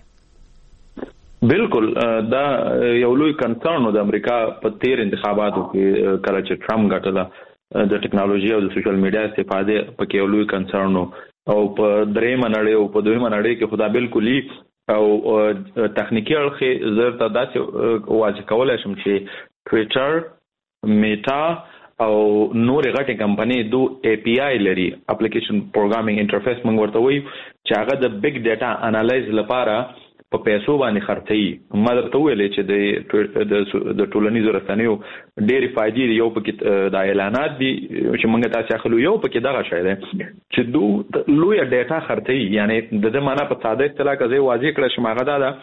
بالکل دا یو لوی کنسرن د امریکا په تیر انتخاباتو کې کله چې ټرمپ ګټله د ټکنالوژي او د سوشل میډیا استفاده پکې یو لوی کنسرن او په درېمه نړۍ او په دویمه نړۍ کې خدا بالکل او تخنیکی اړخ زرته داسې واجب کولای شم چې ټویټر، میټا او نور غټه کمپنی دو اي پی آی لري، اپلیکیشن پروګرامینګ انټرفیس موږ ورته وایو چې هغه د بیگ ډاټا انالایز لپاره په پیسو باندې خرڅي. ما درته ویلې چې د ټولنیزو رسنیو ډېری فائدې یو پکې د اعلانات دي چې موږ تاسو اخلو، یو پکې دغه شی دی چې دو لوی ډاټا خرڅي. یعنی د دې معنی په ساده اصطلاح کې زه واضح کړم چې ماغه دا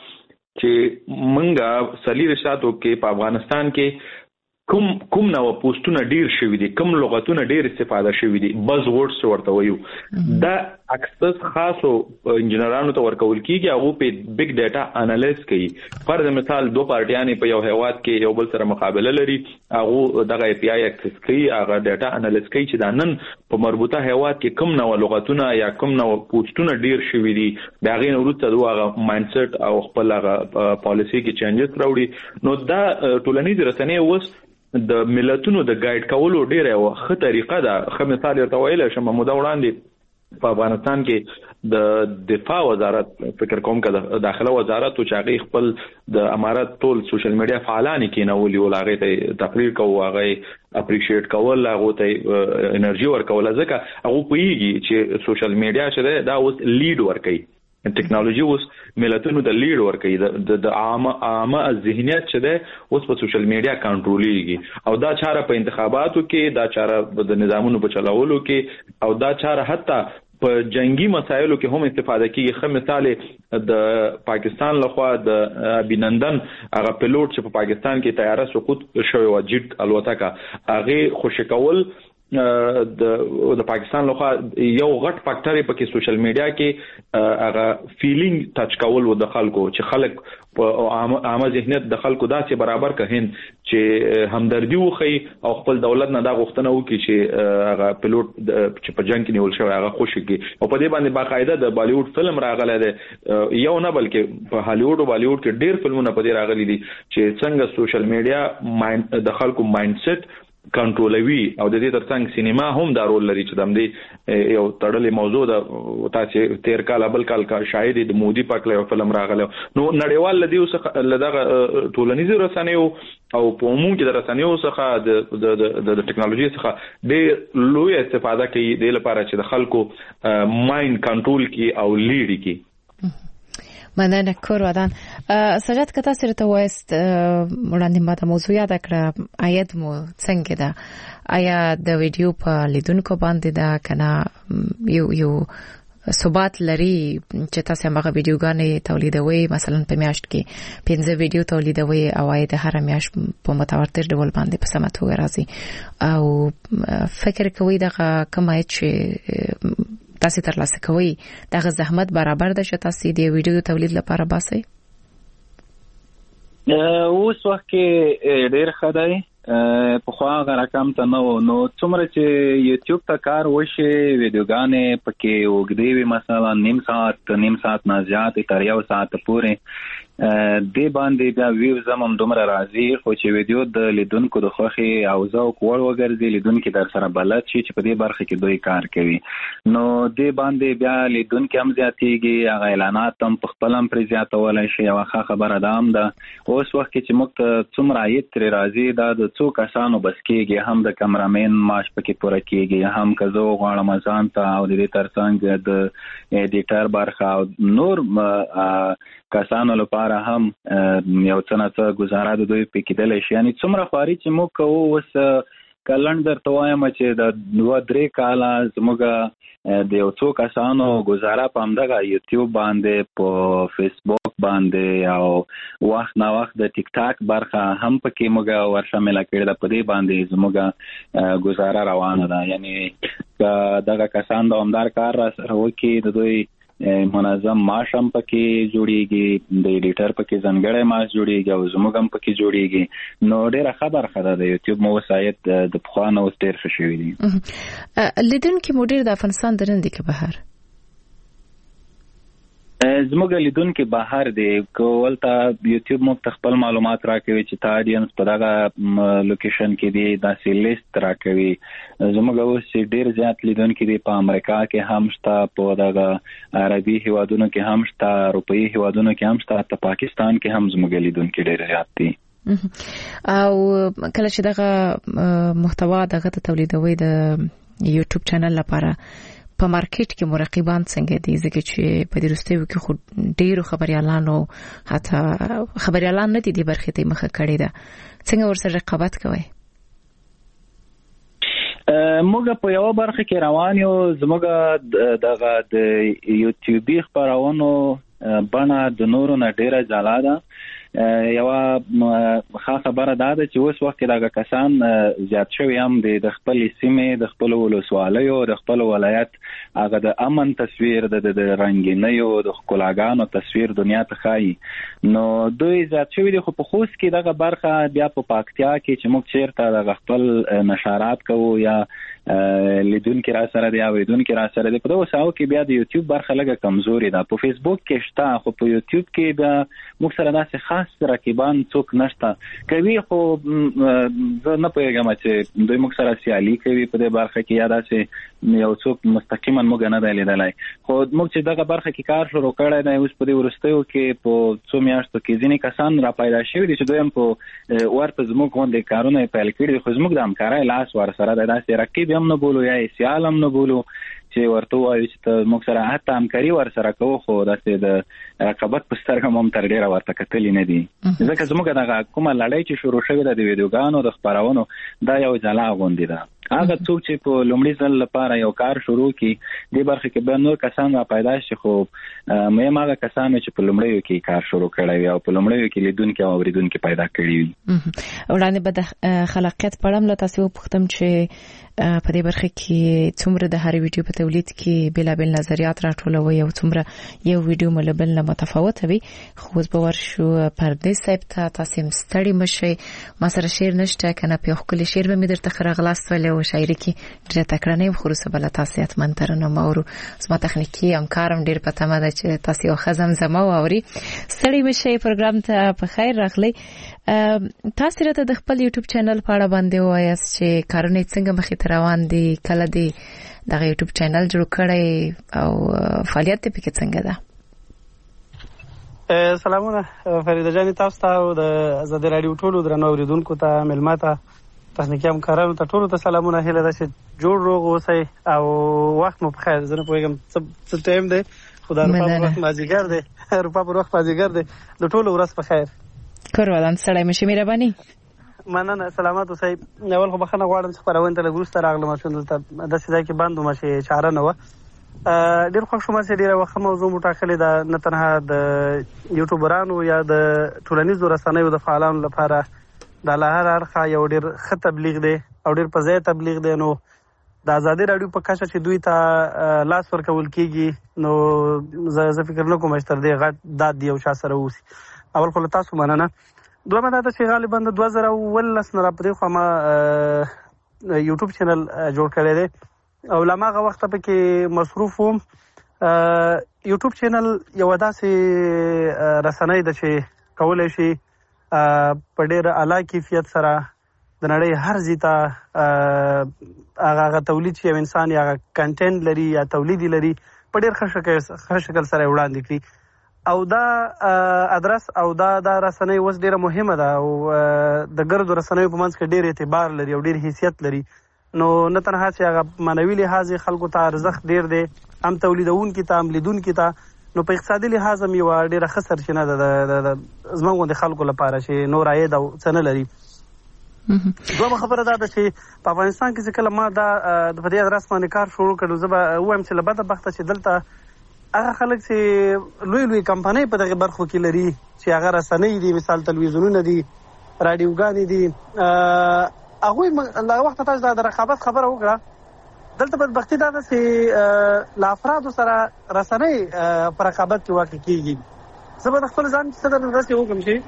چې موږ سلیل شاتو کې په افغانستان کې کوم نو پوسټونه ډیر شوي دي، کوم لغتونه ډیر استفاده شوي دي، بز ورډز ورته وایو. دا اکسس خاصو انجنیرانو ته ورکول کیږي، هغه په بیگ ډاټا انالیز کوي. فرض مثال دو پارټیان په یو هیواد کې یو بل سره مقابله لري، هغه دغه اي پی آی اکسس کوي، هغه ډاټا انالیز کوي چې دا نن په مربوطه هیواد کې کوم نو لغتونه یا کوم نو پوسټونه ډیر شوي دي، دا غي وروسته دغه مایند سیټ او خپل هغه پالیسی کې چینجز راوړي. نو دا ټولنیز رسنۍ اوس د ملتونو د گایډ کولو ډیره یو ښه طریقه ده. ښه مثال یې تویل شم موده وړاندې په افغانستان کې د دفاع وزارت فکر کوم کده داخله وزارت او چاغي خپل د امارات ټول سوشل میډیا فعالان کې نو ولي ولاغه ته تقریر کوو، هغه اپریشیټ کول، هغه ته انرژي ورکول، ځکه هغه پوهیږي چې سوشل میډیا چې دا اوس لیډ ورکوي، ټیکنالوژي اوس ملتونو د لیډ ورکوي، د عامه ذهنیت چې ده اوس په سوشل میډیا کنټرولېږي. او دا چاره په انتخاباتو کې، دا چاره د نظامونو په چلاولو کې، او دا چاره حتی په جنگي مسایلو کې هم استفاده کیږي. ښه مثال د پاکستان لخوا د ابینندن هغه پیلوټ چې په پاکستان کې طیاره سقوط شوی و، جیټ الوتکه، هغه خوشکول د پاکستان لخوا یو غټ فاکټر په کې سوشل میډیا کې هغه فیلینګ ټچ کول و د خلکو، چې خلک په عامه ذهنیت د خلکو داسې برابر کهن چې همدردي وخی او خپل دولت نه دا غوښتنه وکړي چې هغه پیلوټ چې په جنگ کې نیول شوی هغه خوشي کی. او په دې باندې باقاعده د بالیوډ فلم راغلی دی، یو نه بلکې په هالیوډ او بالیوډ کې ډیر فلمونه په دې راغلي دي چې څنګه سوشل میډیا د خلکو مایند سیټ کنټرولوي. او د دې ترڅنګ سینما هم دا رول لري چې د دې یو تړلې موضوع ده. تاسو تیر کال بل کال کا شاید د مودي پاکله یو فلم راغله. نو نړیوال لدی اوس لدغه ټولنیزو رسنیو او په عموم کې د رسنیو څخه د ټکنالوژي څخه ډېر لوی استفاده کوي د لپاره چې د خلکو مایند کنټرول کی او لیډ کی. مننه کور ودان. سجاد کتا سره ته وایست وړاندې ماته موضوع یاد کړه، آیت مو څنګه ده؟ آیا د ویډیو په لیدونکو باندې ده کنه یو ثبات لري چې تاسو هغه ویډیوګانې تولیدوي مثلا په میاشت کې 15 ویډیو تولیدوي او د هر میاشت په متواتر ډول باندې په سمه توګه راځي او فکر کوي دا کومه چې تاسو ترلاسه کوي دا زحمت برابر ده چې تاسو د ویډیو تولید لپاره باسي اوس وخت کې ډېر خدای په خوا غرقم ته نو څومره چې یوټیوب ته کار وشي ویډیوګانې پکې وګدي وي مثلا نیم ساعت نه زیات تر یو ساعت پورې د باندې بیا ویو زمم دومره راځي خو چې ویډیو د لیدونکو د خوخي او ذوق وړ وګرځي لیدونکو در سره بلد شي چې په دې برخه کې دوی کار کوي نو د باندې بیا لیدونکو هم زیاتېږي هغه اعلانات هم په خپل هم پر زیاتول شي او ښه خبره ده هم ده اوس وخت کې چې موږ څومره عاید تر راځي دا د څو کسانو بس کېږي هم د کیمرامین معاش پکې پوره کېږي هم که زه غواړم ځان ته او د دې ترڅنګ د ایډیټر برخه او نور کسانو لپاره هم یو څه نه څه گزاره د دوی پکې دلی شي یعنی څومره خواري چې موږ کوو اوس کلن درته وایم چې د 2-3 کاله زموږ د یو څو کسانو گزاره په همدغه یوټیوب باندې په فیسبوک باندې او وخت نا وخت د ټیک ټاک برخه هم پکې موږ ورشامل کړی ده په دې باندې زموږ گزاره روانه ده یعنی دغه کسان د همدار کار را سره وکړي د دوی منظم معاش هم پکې جوړیږي د ایډیټر پکې ځانګړی معاش جوړیږي او زموږ هم پکې جوړیږي نو ډیره خبره ده د یوټیوب مو وسایت د پخوانه اوس ډیر ښه شوي دي لیدونکي مدیر د افغانستان درنده کې بهر زموږ لیدونکو بهر دی کولته یوټیوب مو خپل معلومات راکوي چې تا اډینس په دغه لوکیشن کې دی داسې لیست راکوي زموږ اوس ډیر زیات لیدونکو دی په امریکا کې هم شته په دغه عربي هیوادونو کې هم شته اروپایي هیوادونو کې هم شته په پاکستان کې هم زموږ لیدونکو ډیر زیات دي او کله چې دغه محتوا دغه تولیدوي د یوټیوب چینل لپاره په مارکیټ کې مراقبان څنګه دي ځکه چې په دې وروستیو کې خو ډیرو خبريالانو حتی خبريالان نه دي د برخې ته مخه کړی ده څنګه ورسره رقابت کوي موږ په یو برخه کې روان یو زموږ دغه د یوټیوبي خبرونو بڼه د نورو نه ډیره جلا ده یو خاصه خبره ده چې اوس وخت دا کسان زیات شوی هم د خپل سیمې د خپل ولسوالیو د خپل ولایت هغه د امن تصویر د رنگینیو د خلاګانو تصویر دنیا ته خایي نو دوی زیات شوی دي خو په خوست کې دغه برخه بیا په پاکتیا کې چې موږ چیرته د خپل نشرات کوو یا لیدونکو را سره دی او لیدونکو را سره دی په دغه ساو کې بیا د یوټیوب برخه لږه کمزوري ده په فیسبوک کې شته خو په یوټیوب کې بیا موږ سره داسې خاص رقیبان څوک نشته کوي خو زه نه پوهیږم چې دوی موږ سره سیالي کوي په دې برخه کې یا داسې یو څوک مستقیما موږ نه دی لیدلی خو موږ چې دغه برخه کې کار شروع کړی دی اوس په دې وروستیو کې په څو میاشتو کې ځینې کسان را پیدا شوي دي چې دوی هم په ورته زموږ غوندې کارونه پیل کړي دي خو زموږ د همکارۍ لاس ورسره دی داسې رقیب هم نه بولو یا سیال هم نه بولو چې ورته وایي چې موږ سره حتی همکاري ورسره کوو خو داسې د رقابت په سترګه هم تر ډیره ورته کتلي نه دي ځکه زموږ دغه کومه لړۍ چې شروع شوې ده د ویډیوګانو د خپرونو دا یو جلا غونډې ده هغه څوک چې په لومړي ځل لپاره یو کار شروع کړي د برخه کې به نور کسان را پیدا شي خو مې هغه کسان چې په لومړیو کې کار شروع کړی وي او په لومړیو کې لیدونکو او اوریدونکو پیدا کړی وي وړاندې به د خلاقیت په اړه له تاسو پوښتم چې په دې برخه کې څومره د هر ویډیو په تولید کې بلابل نظریات راټولوي او څومره یو ویډیو ملبل نه متفاوت وي خو به ورشو پردې صاحب ته تاسو مستړی مشي ما سره شعر نشته کنه په خپل شعر به مې درته خرغلاست ولې شاعري کې ډېر تکرانې خروسه بل تاسو اتمن ترنه مورو زما تخنیکی همکارم ډېر پته مده چې تاسو یو خزم زما ووري ستړي مشي پروګرام ته په خیر راغلی تاسو راته د خپل یوټیوب چینل په اړه باندې وایاست چې کارونه څنګه مخې ته روان دي کله دي د یوټیوب چینل جوړ کړی او فعالیت په کې څنګه ده سلامونه فریده جان تاسو ته او د آزاد رادیو ټولو درنو اوریدونکو ته ملماته تخنیکی همکارانو ته ټولو ته سلامونه هیله ده چې جوړ روغ اوسئ او وخت مو په خیر زه نه پوهیږم څه ټایم دی خو د اروپا په وخت مازدیګر دی اروپا په وخت مازدیګر دی د ټولو ورځ په خیر کورولان سړی مشه مهرباني مننه سلامات اوسئ اول خو بخښنه غواړم چې خبرونه ته لږ وروسته راغلم چې دلته داسې ځای کې بند وم چې چاره نه وه ډېر خوښ شوم چې ډېره وخت موضوع مو ټاکلې ده، نه تنها د یوټیوبرانو یا د ټولنیزو رسنیو د فعالانو لپاره د له هر اړخه یو ډېر ښه تبلیغ دی او ډېر په ځای تبلیغ دی. نو د ازادي راډیو په کچه چې دوی ته لاس ورکول کېږي نو زه فکر نه کوم چې تر دې غټ داد دی یو چا سره اوسي. اول خو له تاسو مننه. دویمه دا ده چې غالبا د 2019 نه راپدې خوا ما یوټیوب چینل جوړ کړی دی او له هماغه وخته پکې مصروف وم. یوټیوب چینل یوه داسې رسنۍ ده چې کولی شي په ډېر اعلی کیفیت سره د نړۍ هر ځای ته هغه تولید چې یو انسان یا هغه کنټینټ لري یا تولیدي لري په ډېر ښه شکل سره وړاندې کړي. او دا ادرس او دا رسنۍ اوس ډېره مهمه ده او د ګردو رسنیو په منځ کې ډېر اعتبار لري او ډېر حیثیت لري. نو نه تنها چې هغه معنوي لحاظ خلکو ته ارزښت ډېر دی، هم تولیدونکي ته هم لیدونکي ته، نو په اقتصادي لحاظ هم یوه ډېره ښه سرچینه ده د زموږ غوندې خلکو لپاره چې نور عاید او څه نه لري. دویمه خبره دا ده چې په افغانستان کې چې کله ما دا په دې ادرس باندې کار شروع کړو، زه به ووایم چې له بده بخته چې دلته هغه خلک چې لوی کمپنۍ په دغه برخو کې لري چې هغه رسنۍ دي، مثال تلویزیونونه دي، راډیوګانې دي، هغوی له وخته تاسو د رقابت خبره وکړه. دلته بدبختي دا ده چې له افرادو سره رسنۍ په رقابت کې واقع کېږي. زه به د خپل ځان څه درنه داسې وکړم چې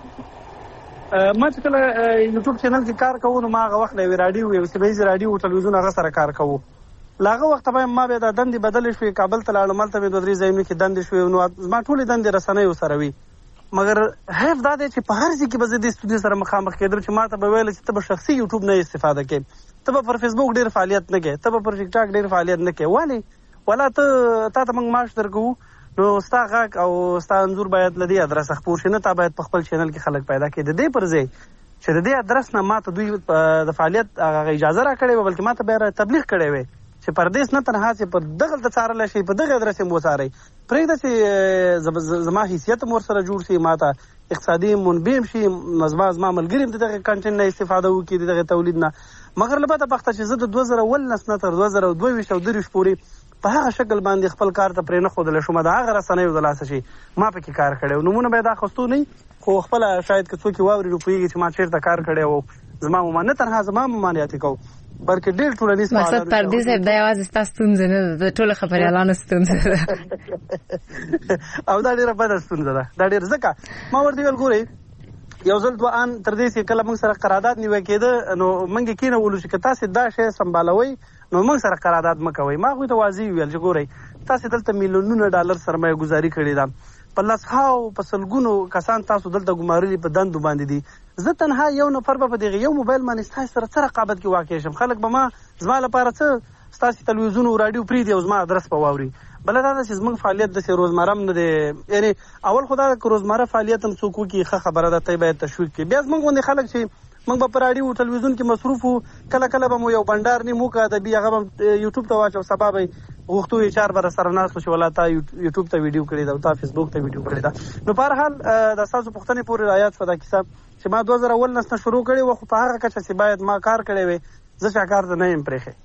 ما چې کله یوټیوب چینل کې کار کوو نو ما هغه وخت له یوې راډیو یو سیمه ییزې راډیو ټلویزیون هغه سره کار کوو. له هغه وخته به ما بیا د دندې بدلې شوې، کابل ته لاړم، هلته مې 2-3 ځایونو کې دندې شوې، نو زما ټولې دندې رسنیو سره وي. مګر حیف دا دی چې په هر ځای کې به زه دې ستونزې سره مخامخ کېدم چې ما ته به ویل چې ته به شخصي یوټیوب نه استفاده کوې، ته به پر فیسبوک ډېر فعالیت نه کوې، ته به پر ټیک ټاک ډېر فعالیت نه کوې. ولې؟ ولا تا ته موږ معاش درکوو نو ستا غږ او ستا انځور باید له دې ادرسه خپور شي، نه تا باید په خپل چینل کې خلک پیدا کړي. د دې پر ځای چې د دې ادرس نه ما ته دوی د فعالیت اجازه راکړې وه، بلکې ما ته بیا تبلیغ کړی وی چې پردیس نه تنها چې په دغلته څارلی شي، په دغه ادرس یې مو وڅارئ. پرېږده چې زما حیثیت هم ورسره جوړ شي، ما ته اقتصادي منبع هم شي، زما ملګري هم د دغه کنټینټ نه استفاده وکړي، د دغه تولید نه. مګر له بده بخته چې زه د 2019 نه تر 2022 او 23 پورې په هغه شکل باندې خپل کار ته پرې نه ښودلی شوم، د هغه رسنیو د لاسه چې ما پکې کار کړی و. نومونه به یې دا اخیستو نه خو خپله شاید که څوک یې واوري نو پوهېږي چې ما چېرته کار کړی و. زما نه تنها زما ممانعتې کوو بلکې ډېر ټولنیز مقصد پردیس صاحب دا یوازې ستا ستونزه نه ده، د ټولو خبریالانو ستونزه ده او دا ډېره بده ستونزه ده. دا ډېر ځکه ما ورته ویل ګورئ یو ځل دوه ان تر دې چې کله موږ سره قرارداد نیوی کېده نو موږ یې کېنولو چې که تاسې دا شی سمبالوئ نو موږ سره قرارداد مه کوئ. ما هغوی ته واضح ویل چې ګورئ تاسې دلته میلیونونه ډالر سرمایه ګزاري کړې ده، په لسهاو په سلګونو کسان تاسو دلته ګمارلي په دندو باندې دي. زه تنها یو نفر به په دغه یو موبایل باندې ستاسې سره څه رقابت کې واقع شم؟ خلک به ما زما لپاره څه ستاسې تلویزیون او راډیو پرېږدي او زما ادرس به واوري. بله دا ده چې زموږ فعالیت داسې روزمره هم نه دی، یعنې اول خو دا ده که روزمره فعالیت هم څوک وکړي ښه خبره ده، ته باید تشویق کړي. بیا زموږ غوندې خلک چې موږ به په راډیو ټلویزیون کې مصروف وو، کله کله به مو یو بنډار نیم وکړه ادبي، هغه به یوټیوب ته واچو، سبا به غوښتو یې چار به سره ناست چې ولا تا یوټیوب ته ویډیو کړې ده او تا فیسبوک ته ویډیو کړې ده. نو په هر حال د ستاسو پوښتنې پورې رعایت شوه دا کیسه چې ما 2019 نه شروع کړې وه، خو په هغه کچه چې باید ما کار کړی وی زه چا کار ته نه یم پرېښی.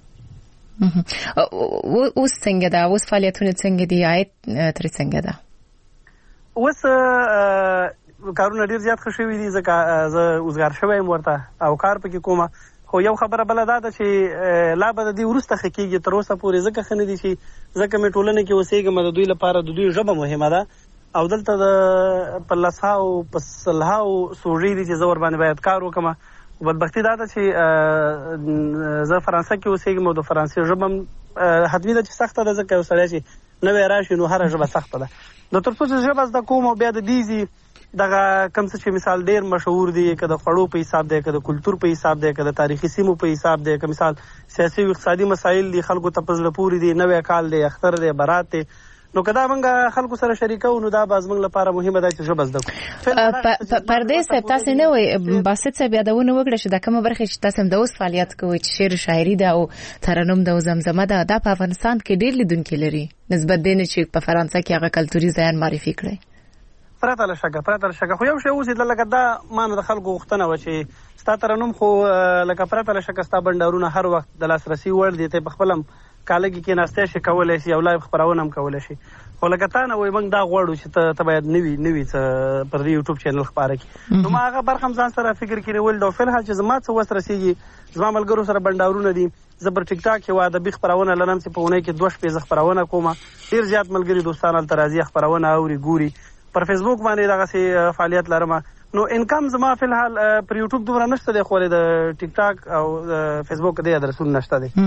اوس څنګه ده؟ اوس فعالیتونه څنګه دي؟ عاید ترې څنګه ده؟ اوس کارونه ډېر زیات ښه شوي دي ځکه زه اوزګار شوی یم ورته او کار پکې کومه. خو یو خبره بله دا ده چې لا به د دې وروسته ښه کېږي، تر اوسه پورې ځکه ښه نه دي چې ځکه مې ټولنه کې اوسېږم، د دوی لپاره د دوی ژبه مهمه ده او دلته د په لسهاو په سلهاو سوژې دي چې زه ورباندې باید کار وکړم. بدبختي دا ده چې زه فرانسه کې اوسېږم او د فرانسې ژبه هم حتمي ده چې سخته ده ځکه یو سړی چې نوی راشي نو هره ژبه سخته ده. نو تر څو چې ژبه زده کوم او بیا د دې دغه کوم څه چې مثال ډېر مشهور دي، که د خوړو په حساب دی، که د کلتور په حساب دی، که د تاریخي سیمو په حساب دی، که مثال سیاسي او اقتصادي مسایل دي خلکو ته په زړه پورې دي، نوی کال دی، اختر دی، برات دی، نو که دا موږ خلکو سره شریکو نو دا به زموږ لپاره مهمه ده چې ژبه زده کړو. پردیس صاحب تاسې نه وایي باسط صاحب یادونه وکړه چې دا کومه برخه چې تاسو هم د اوس فعالیت کوئ چې شعر شاعري ده او ترنم ده او زمزمه ده، دا په افغانستان کې ډېر لیدونکي لري نسبت دې نه چې په فرانسه کې هغه کلتوري ځایان معرفي کړئ. پرته له شکه خو یو شی اوس لکه دا ما نه د خلکو غوښتنه وه چې ستا ترنم خو لکه پرته له شکه ستا بنډارونه هر وخت د لاسرسي وړ دي، ته په خپل هم کالګي کې ناشته شي کولای شي او لایو خبرونه هم کولای شي خو لکه تا نه وای موږ دا غواړو چې ته باید نوي پر یوټیوب چینل خبره کړي نو ما هغه برخه ځان سره فکر کړی ول دا فل حال چې زما څه وسره سیږي زما ملګرو سره بنداورونه دي زبر ټیک ټاک یو د بخ خبرونه لنم چې په ونه کې 2 شپې خبرونه کومه ډیر زیات ملګری دوستان ترازی خبرونه اوري ګوري پر فیسبوک باندې دغه سي فعالیت لرم نو انکم زما فل حال پر یوټیوب دومره نشته دی خو د ټیک ټاک او فیسبوک د ادرسون نشته دی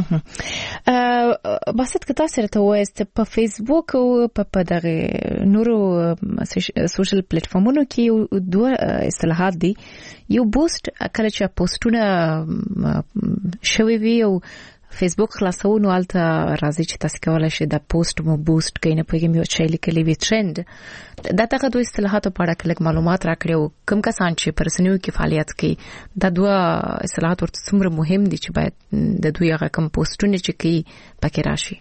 باسط کتا سره ته وایست په فیسبوک او په دغه نورو سوشل پلیټفارمونو کې دوه اصطلاحات دي یو بوست کله چې پوسټونه شوي وي او فیسبوک خلاصونو الته راځي چې تاسو کولای شئ د پوسټ مو بوست کینې په یو شی لیکلی وی ټرند دا ته دوه اصطلاحات په اړه کله معلومات راکړو کوم کسان چې پرسنیو کې فعالیت کوي دا دوه اصطلاحات ورته څومره مهم دي چې باید د دوی هغه کوم پوسټونه چې کوي پکې راشي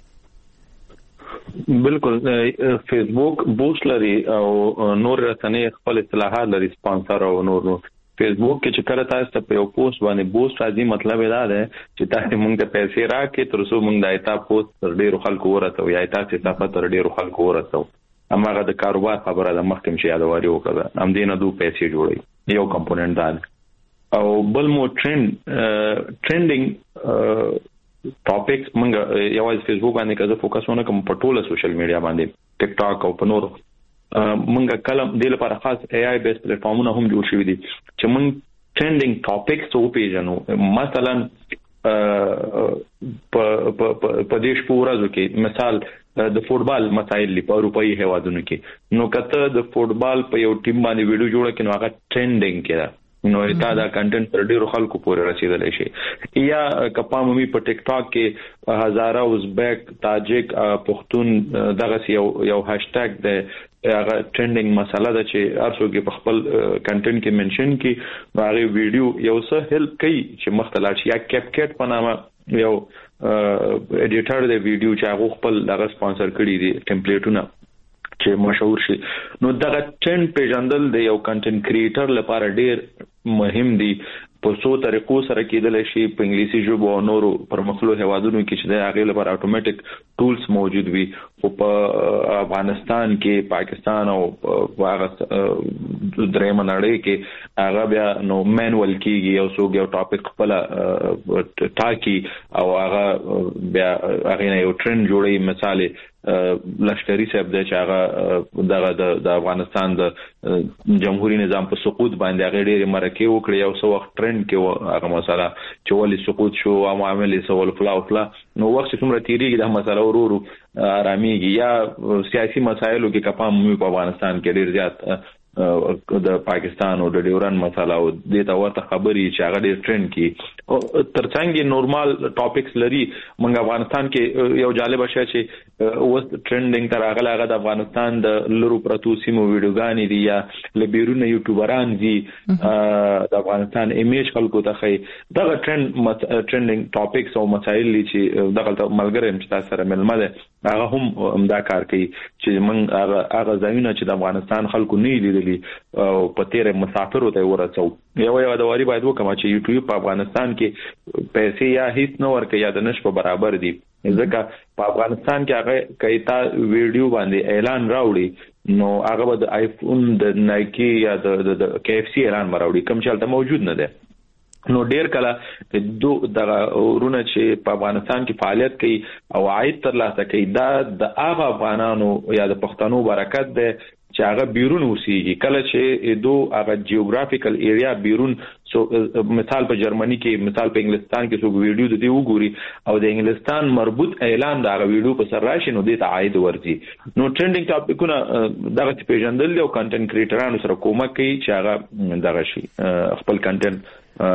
بالکل فیسبوک بوست لري او نور رسنۍ خپل اصطلاحات لري سپانسر او نور فیسبوک کې چې کله تاسو په یو پوسټ باندې بوست راځي مطلب دا دی چې تاسو موږ ته پیسې راکې تر څو موږ د ایتا پوسټ تر ډیرو خلکو ورسو یا تاسو ته تر ډیرو خلکو ورسو اماغه د کاروبار خبره ده مخکې چې یادواري وکړه هم دینه دوه پیسې جوړي یو کمپوننت ده او بل مو ټرندینګ ټاپکس موږ یوازې فیسبوک باندې کزه فوکس ونه کوم په ټوله سوشل میډیا باندې ټیک ټاک او په نور منګه کلم د لپاره خاص اي اي بیس پلیټفارمونه هم جوړ شوي دي چې موږ ټرندینګ ټاپکس او پیژنو مثلا په دیش پورازو کې مثال د فوتبال مسایل په اروپאי هوادونو کې نو کته د فوتبال په یو ټیم باندې ویډیو جوړه کینو هغه ټرندینګ کړه نو دا د کنټینټ پر ډیرو خلکو پورې رسیدلی شي یا کپامي په ټیک ټاک کې هزاره ازبک تاجک پښتون دغه یو هاشټګ د هغه ټرندینګ مسله ده چې ارڅوګي په خپل کنټینټ کې منشن کې هغه ویډیو یو څه هیلپ کوي چې مختلف یا کیپکټ په نامه یو ایډیټر د ویډیو چې هغه خپل دغه سپانسر کړی دي ټمپلیټونه چې مشهور شي نو دغه ټرند پیژندل د یو کنټینټ کریئټر لپاره ډیر مهم دي په څو طریقو سره کېدل شي په انګلیسي ژبه او نورو پرمختللو هوادونو کې چې د هغه لپاره اتوماتیک ټولز موجود وي او په افغانستان کې پاکستان او هغه درېم نړۍ کې هغه بیا نو مینوال کېږي او څو یو ټاپک خپل ټاکي او هغه بیا هغه یو ټرند جوړي مثال لشکري صاحب د چاغه دغه د افغانستان د جمهوریت نظام په سقوط باندې هغه ډېر مرکه وکړي او څو وخت ټرند کې هغه مسله چې ولې سقوط شو او معاملې سوال فلا نو وخت څومره تیریږي د مسله ورورو آراميږي یا سیاسي مسایلو کې کپام په افغانستان کې ډېر زیات د پاکستان او د ډیورن مسله او د تا ورته خبري چې هغه ډېر ټرند کی ترڅنګ نورمال ټاپکس لري موږ افغانستان کې یو جالب شی چې اوس ټرندینګ تر هغه د افغانستان د لرو پرتو سیمو ویډیوګانی دي یا لبیرونه یوټیوبران دي د افغانستان ایمیج خلکو ته خي دغه ټرندینګ ټاپکس او مسایل چې دغه ملګری چې تاسو سره ملمه ده هغه هم امدا کار کوي چې موږ هغه ځایونه چې د افغانستان خلکو نه لیدلي او په تیر مسافر ته ورسو یو د واری باید وکم چې یوټیوب په افغانستان کې پیسې یا هیڅ نه ورکړي یا د نش په برابر دي ځکه په افغانستان کې هغه کایتا ویډیو باندې اعلان راوړي نو هغه د آیفون د نایکی یا د KFC اعلان راوړي کوم چې البته موجود نه ده نو ډیر کله دغه ورونه چې په افغانستان کې فعالیت کوي او عاید ترلاسه کوي دا د هغه افغانانو یا د پښتنو برکت ده چې هغه بیرون اوسېږي کله چې هغه جیوګرافیکل ایریا بیرون مثال په جرمني کې مثال په انګلستان کې څو ویډیو د دې وګوري او د انګلستان مربوط اعلان دا ویډیو په سر راشي نو د عاید ورځي نو ټرندینګ ټاپکونه دغه پیژندل او کنټینټ کریئټرانو سره کومک کوي چې هغه دغه شي خپل کنټینټ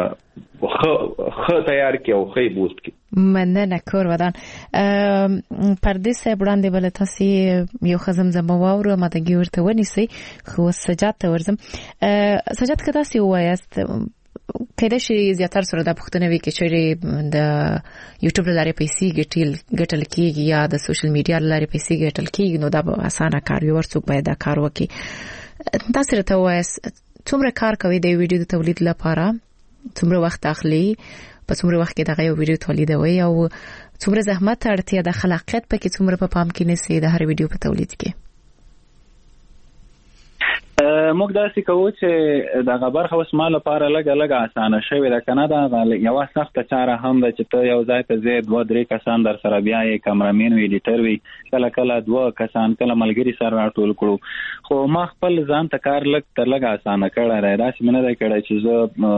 خو تیار کی او خې بوست کی مننه کور ودان پردیس وړاندې بل تاسو یو خزم زمواور ما د ګورته ونیسي خو سجاد ته ورزم سجاد کدا سی وایست کله چې زیاتره سره د پښتنو وی کې چې د یوټیوب لارې پیسې ګټل کیږي یا د سوشل میډیا لارې پیسې ګټل کیږي نو دا اسانه کار یو ورڅوک باید دا کار وکړي تاسو ته وایست څومره کار کوي د ویډیو د تولید لپاره څومره وخت اخلي په څومره وخت کې دغه یو ویډیو تولیدوي او څومره زحمت اړتیا د خلاقیت پکې څومره په پام کې نسی د هر ویډیو په تولید کې؟ موږ داسې کوو چې دغه برخه اوس ما لپاره لږه اسانه شوې ده کنه. دا یو سخته چاره هم ده چې ته یو ځای ته ځې 2-3 کسان در سره بیا یې کیمرامین وی ایډیټر وی کله 2 کسان کله ملګری سره راټول کړو. خو ما خپل ځان ته کار لږ اسانه کړی دی. دا چې منه دی کړی چې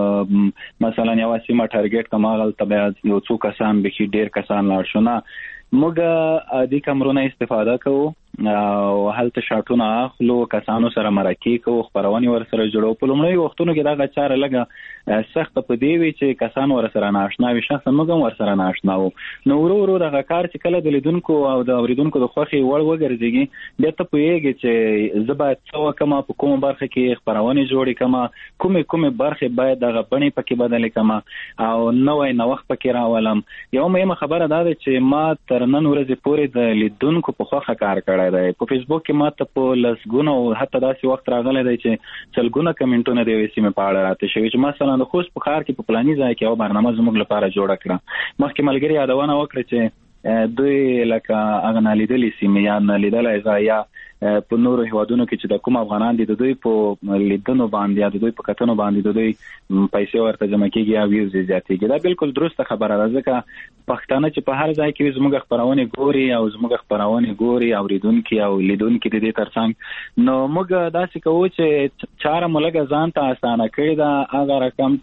زه مثلا یو سیمه ټارګټ کوم غلطه بیا یو څو کسان به کې ډیر کسان لاړ شو نه. موږ عادي کمرونه استفاده کوو او هلته شاټونه اخلو کسانو سره مرکه کوو خبرونه ور سره جوړو. په لومړی وختونو کې دا چاره لګه سخت په دی وی چې کسان ور سره ناشنا وي شخص موږ ور سره ناشنا وو. نو ورو دا کار چې کله د لیدونکو او د اوریدونکو د خوخي وړ وګرځيږي بیا ته پوهیږي چې زبا څو کما په کوم برخه کې خبرونه جوړې کما کومه برخه باید دغه بڼې پکې بدلې کما او نوې نو وخت پکې راولم. یو مهمه خبره دا ده چې ما تر نن ورځې پورې د لیدونکو په خوخه کار کړی دی. په فیسبوک کې ما ته په لسګونه او حتی داسې وخت راغلی دی چې څلګونه کمنټونه د یوې سیمې په اړه راته شوي چې مثلا د خوست په ښار کې په پلاني ځای کې یو برنامه زموږ لپاره جوړه کړه. مخکې ملګري یادونه وکړه چې دوی لکه هغه نالیدلې سیمې یا نالیدلې ځای یا په نورو هیوادونو کې چې د کوم افغانان دي د دوی په لیدنو باندې یا د دوی په کتنو باندې د دوی پیسې ورته جمع کیږي او ویوز زیاتېږي. دا بالکل درسته خبره ده ځکه پښتانه چې په هر ځای کې زموږ خبرونه ګوري او زموږ خبرونه ګوري او لیدونکو او لیدونکو د دې ترڅنګ نو موږ داسې کوو چې چاره ملګری ځان ته اسانه کړی دا هغه رقم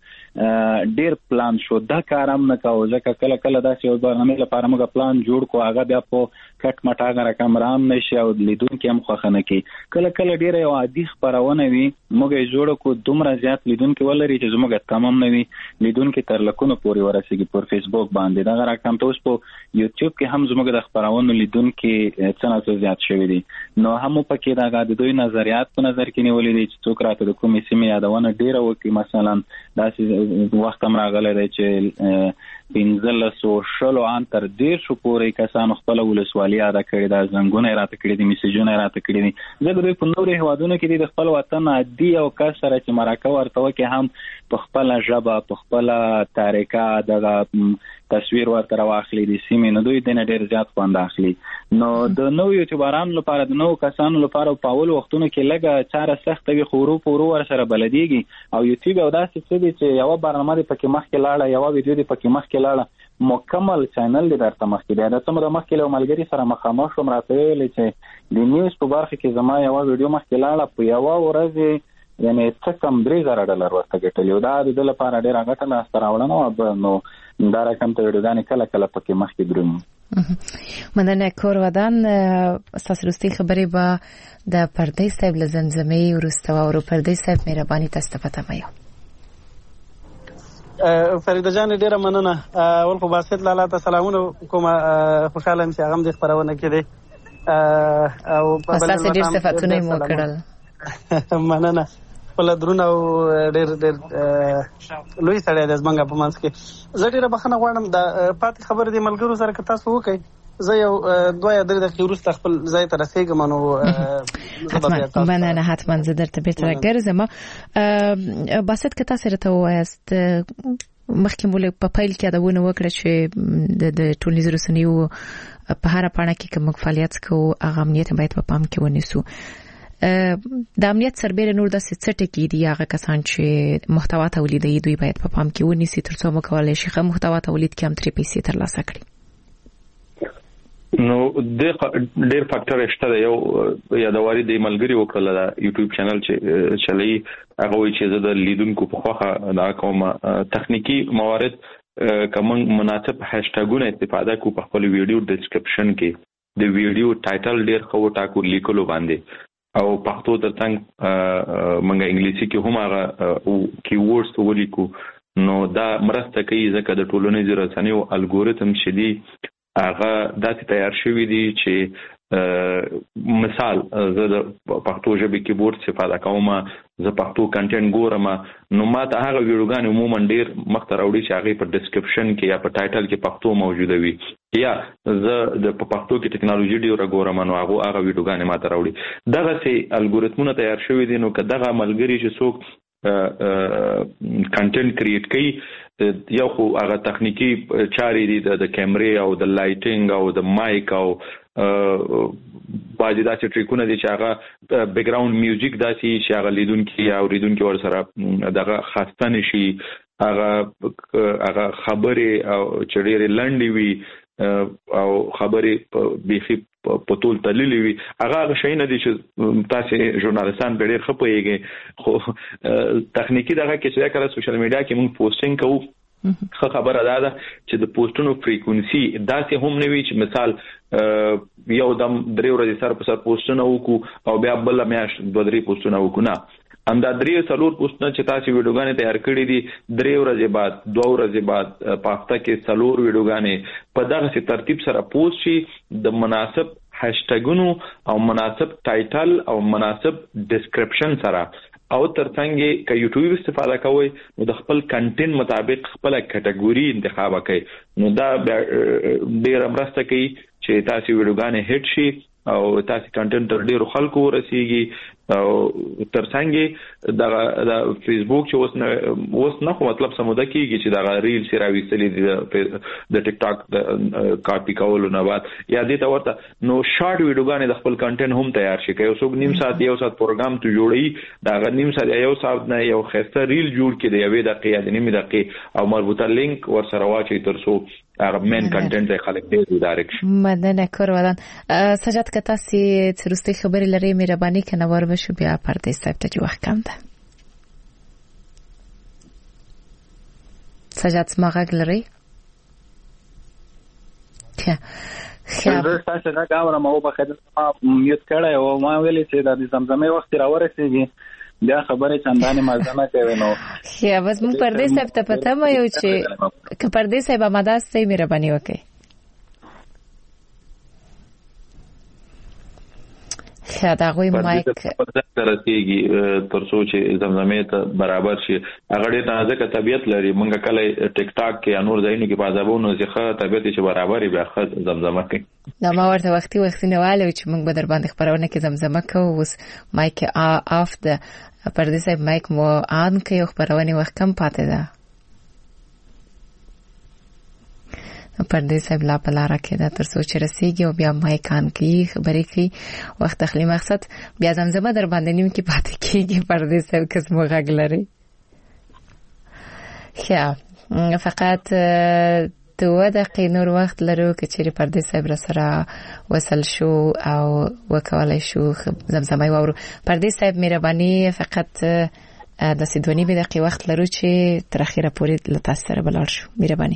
ته ډیر پلان شو دا کارم نه کاوه ځکه کله داسې یو برنامه لپاره موږ پلان جوړ کو هغه بیا په کټ مټ هغه رقم رام نشي او لیدونکو هم خوښنه کی کله ډیر یو عادي خبرونه وي موږ یې جوړ کو دومره زیات لیدونکو ولري چې زموږ تمام نه وي لیدونکو تر لکونو پورې ورسېږي پر فیسبوک باندې دا رقم ته اوس په یوټیوب کې هم زموږ د خبرونو لیدونکو څنګه زیات شوی دي. نو هم پکې دا د دوی نظریات په نظر کې نیولې دي چې څوک راته د کومې سیمې یادونه ډیره وکړي مثلا داسې وخت هم راغلی دی چې 1500 ان تر 150 پورې کسانو خپل ولسوالي ادا کړی دا زنګونه راته کړی دي میسجونه راته کړی دي. زه دوی په نورو هیوادونو کې د خپل وطن عادي او کس سره چې مرکه ورته وکي هم په خپل ژبه په خپل طریقه د تصویر ورته راوخلي دي سیمې نو دوی د نه ډیر زیات خوند اخلي. نو د نو یوټیوبرانو لپاره د نو کسانو لپاره په اول وختونو کې لګه چاره سخت وي خو ورو ور سره بلديږي او یوټیوب او داسې څه دي چې یو برنامه دی پکې مخکې لاړه یو ویډیو دی پکې مخکې لاړه مکمل چینل دی درته مخکې دی. دا څومره مخکې له ملګری سره مخامخ شوم راته ویل چې د نیوز په برخه کې زما یو ویډیو مخکې لاړه په یو ورځ یعنی څه کم $3,000 ورته ګټلی دا د لپاره ډیره ګټه لاسته راوړنه نو دا رقم ته ویډیوګانې کله پکې مخکې درومي. مننه کور ودان اساس رستي خبرې به د پردیس صاحب لزمزمې ورسته او پردیس صاحب مهرباني تاسو ته پاتمایو. فریده جان ډیره مننه ول خو باسط لاله ته سلامونه کوم خوشاله یم چې هغه د خبرونه کړي او په بل اساس ډیر صفاتونه مو کړل مننه خپل درونه او ډېر لوی سړی د زمنګ په منځ کې زه ډېره بخښنه غواړم د پاتې خبرې د ملګرو سره که تاسو وکړئ زه یو 2-3 دقیقې وروسته خپل ځای ته رسېږم نو مننه حتما زه درته بیرته راګرځم. باسط که تاسو راته ووایاست مخکې مو په پیل کې یادونه وکړه چې د ټولنیزو رسنیو په هره پاڼه کې کوم فعالیت کوو هغه امنیت باید په پام کې ونیسو. د امنیت سربېره نور داسې څه ټکي دي هغه کسان چې محتوا تولیدوي دوی باید په پام کې ونیسي ترڅو موږ کولای شو ښه محتوا تولید کې هم ترې پیسې ترلاسه کړي؟ نو د ډېر فاکټر شته یو یادواري د ملګری وکړه د یوټیوب چینل چې چلی هغه وی چې زه د لیدونکو په خوخه دا کوم تخنیکی موارد کوم مناسب هاشټاګونه استفاده کو په خپل ویډیو ډسکرپشن کې د ویډیو ټایټل ډېر خو ټاکو لیکلو باندې او پښتو ترڅنګ منګه انګلیسي کې هم هغه کیورډز ولیکو نو دا مرسته کوي ځکه د ټولنیزو رسنیو الګوریتم شدي هغه داسې تیار شوی دی چې مثال زه د پښتو ژبې کیبورډ استفاده کوم زه پښتو کنټینټ ګورم نو ما ته هغه ویډیوګانې عموما ډیر مخته راوړي چې هغه په ډسکرپشن کې یا په ټایټل کې پښتو موجوده وي یا زه د پښتو کې ټیکنالوژي ډیر ګورم نو هغه ویډیوګانې ما ته راوړي دغه سي الګوریتمونه تیار شوی دي نو که دغه ملګری چې څوک کنټینټ کریټ کوي یو خو هغه تخنیکی چاري دي د کیمرې او د لایټینګ او د مایک او باندې داسې ټریکونه دي چې هغه بیک ګراوند میوزیک داسې چې هغه لیدونکي او اوریدونکي ور سره دغه خاصه نشي هغه خبرې او چړې لنډې وي او خبرې بيخي په ټول تللی وي هغه شي نه دي چې تاسو ژورنالیستان به ډېر خپويږي خو تخنیکی دغه کې چې کله سوشل میډیا کې موږ پوسټینګ کوو خبره ده چې د پوسټونو فریکوئنسي داسې هم نه وي چې مثال یو دم درې ورځې سره په سر پوسټونه وکړو او بیا بل میاش دوه درې پوسټونه وکړو نه همدا درې څلور پوسټونه چې تاسو ویډیوګانې تیار کړې دي درې ورځې بعد دوه ورځې بعد په هفته کې څلور ویډیوګانې په دغه ترتیب سره پوسټ شي د مناسب هاشټګونو او مناسب ټایټل او مناسب ډیسکرپشن سره او ترڅنګ کې یوټیوب استفاده کوئ نو د خپل کنټینټ مطابق خپل کټګوري انتخاب کړئ نو دا ډېر مرسته کوي چې تاسو ویډیوګانې هټ شي او تاسو کنټینټ تر ډیرو خلکو ورسیږي او ترڅنګ دا فیسبوک چې اوس نه خو مطلب سموده کیږي چې دا ریل سی راويستلې د ټیک ټاک د کاپی کولو نه بعد یا دې ته ورته نو شارټ ویډیوګانې د خپل کنټینټ هم تیار شي کوي څوک نیم ساعت یو ساعت پروګرام ته جوړي دا نیم ساعت یو ساعت نه یو خسته ریل جوړ کړي یوې دقیقې یا نیمه دقیقې او مربوطه لینک ور سره واچي ترڅو مین کنټینټ ته خلک دې ډایرکشن مننه کوروالان سجاد کتا سي ترسته خبري لري مهرباني کنه ور وشو بیا پردې صاحب ته جو وخت کم ده سجاد ماغه لري خیر تاسو دا کاوره مو په خدمت میوت کړه او ما ویلې چې د زمزمې وخت راورسېږي بیا خبره چندانې مازنه کوي نو خیا بس مون پردې صاحب ته پته مې یو چې ک پردې صاحب امداسته مهرباني وکړي خیا دا غوي مایک ترسيږي ترڅو چې زمزمې ته برابر شي هغه ډېر نازک طبيعت لري مونږ کله ټیک ټاک کې انور ځایونو کې بازابونو ځخه طبيعت چې برابر بیا خد زمزمه کوي نو ما ورته وختي نیواله چې مونږ به در باندې خبرونه کې زمزمه کوو اوس مایک اف د پردې صاحب مایک مو آن کوي خبرونه وخت کم پاتې ده پردې صاحب لا پلاره کې دا تر سوچ رسیږي او بیا مایک آن کوي خبرې کوي وخت تخلی مقصد بیا زمزمه در باندې نیم کې پاتې کیږي پردې صاحب قسم غږ لري خیا فقط 2 دقیقې نور وخت لرو چې چیرې پردې صاحب را سره وصل شو او وکولای شو زمزمه وورو پردې صاحب مهرباني فقط د 2 دقیقې وخت لرو چې تر اخیره پورې له تاسو سره بلار شو مهرباني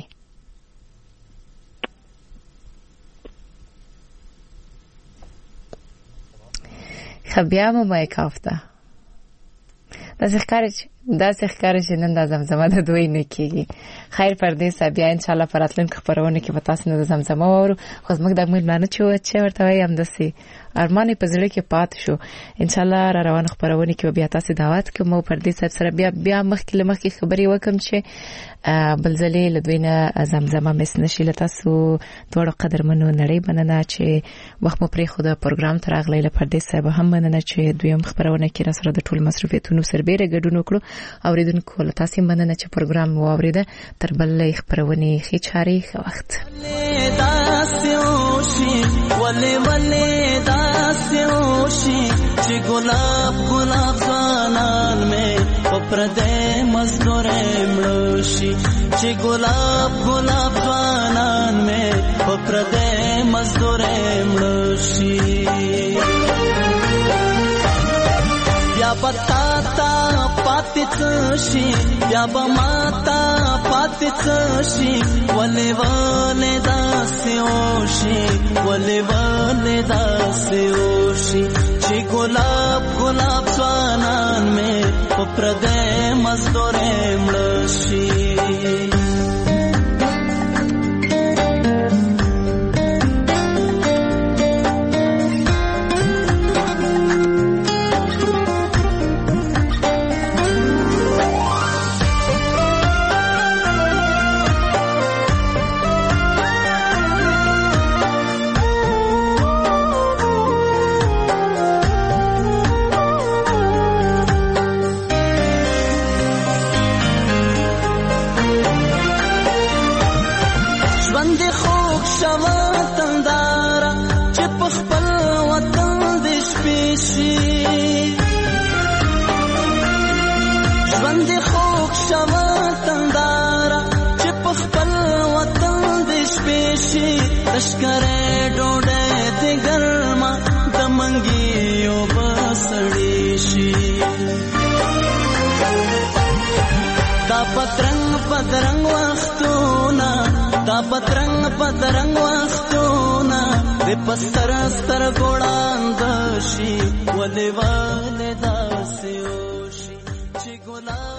خبیا مو مایک افته دا ښکاري چې نن د زمزمه د دوی نه کیږي خیر پردې صاحب بیا ان شاء الله پراتلن خبرونه کې به تاسو نه د زمزمه وورو خو موږ د مې نه چې ورته وایم دسي ارمان په زړه کې پات شو ان شاء الله را روان خبرونه کې بیا تاسو دعوت کوم پردې صاحب سره بیا مخکې خبري وکم چې بلځلې لدوینه زمزمه مس نشي لتاسو دوړو قدرمنو نړۍ مننه چې وخت مو پرې خو د پروګرام تر اغلی له پردې صاحب هم مننه چې دویم خبرونه کې را سره د ټول مصرفیتونو سربېره ګډون وکړو اوریدونکو له تاسو مننه چې پروګرام واوریده تر بل خبرونه خي چاري وخت چې ګلاب ځانان مې په پردې مزدورې مړوشي چې ګلاب ځانان مې په پردې مزدورې مړوشي بیا پتا تا پاتې شي بیا به ماتا پاتې شي ولې داسې وشي ولې داسې وشي چې ګلاب ځوانان مې په پردې مزدورې مړه شي روح شوا تندارا چې په خپل وطن دې شپې شي تشکرې ډوډۍ دې ګرما د منګیو بسړې شي دا پترنګ وختونه دا پترنګ وختونه دې پستر ستر ګوړاند شي ولې داسې وشي چې ګلاب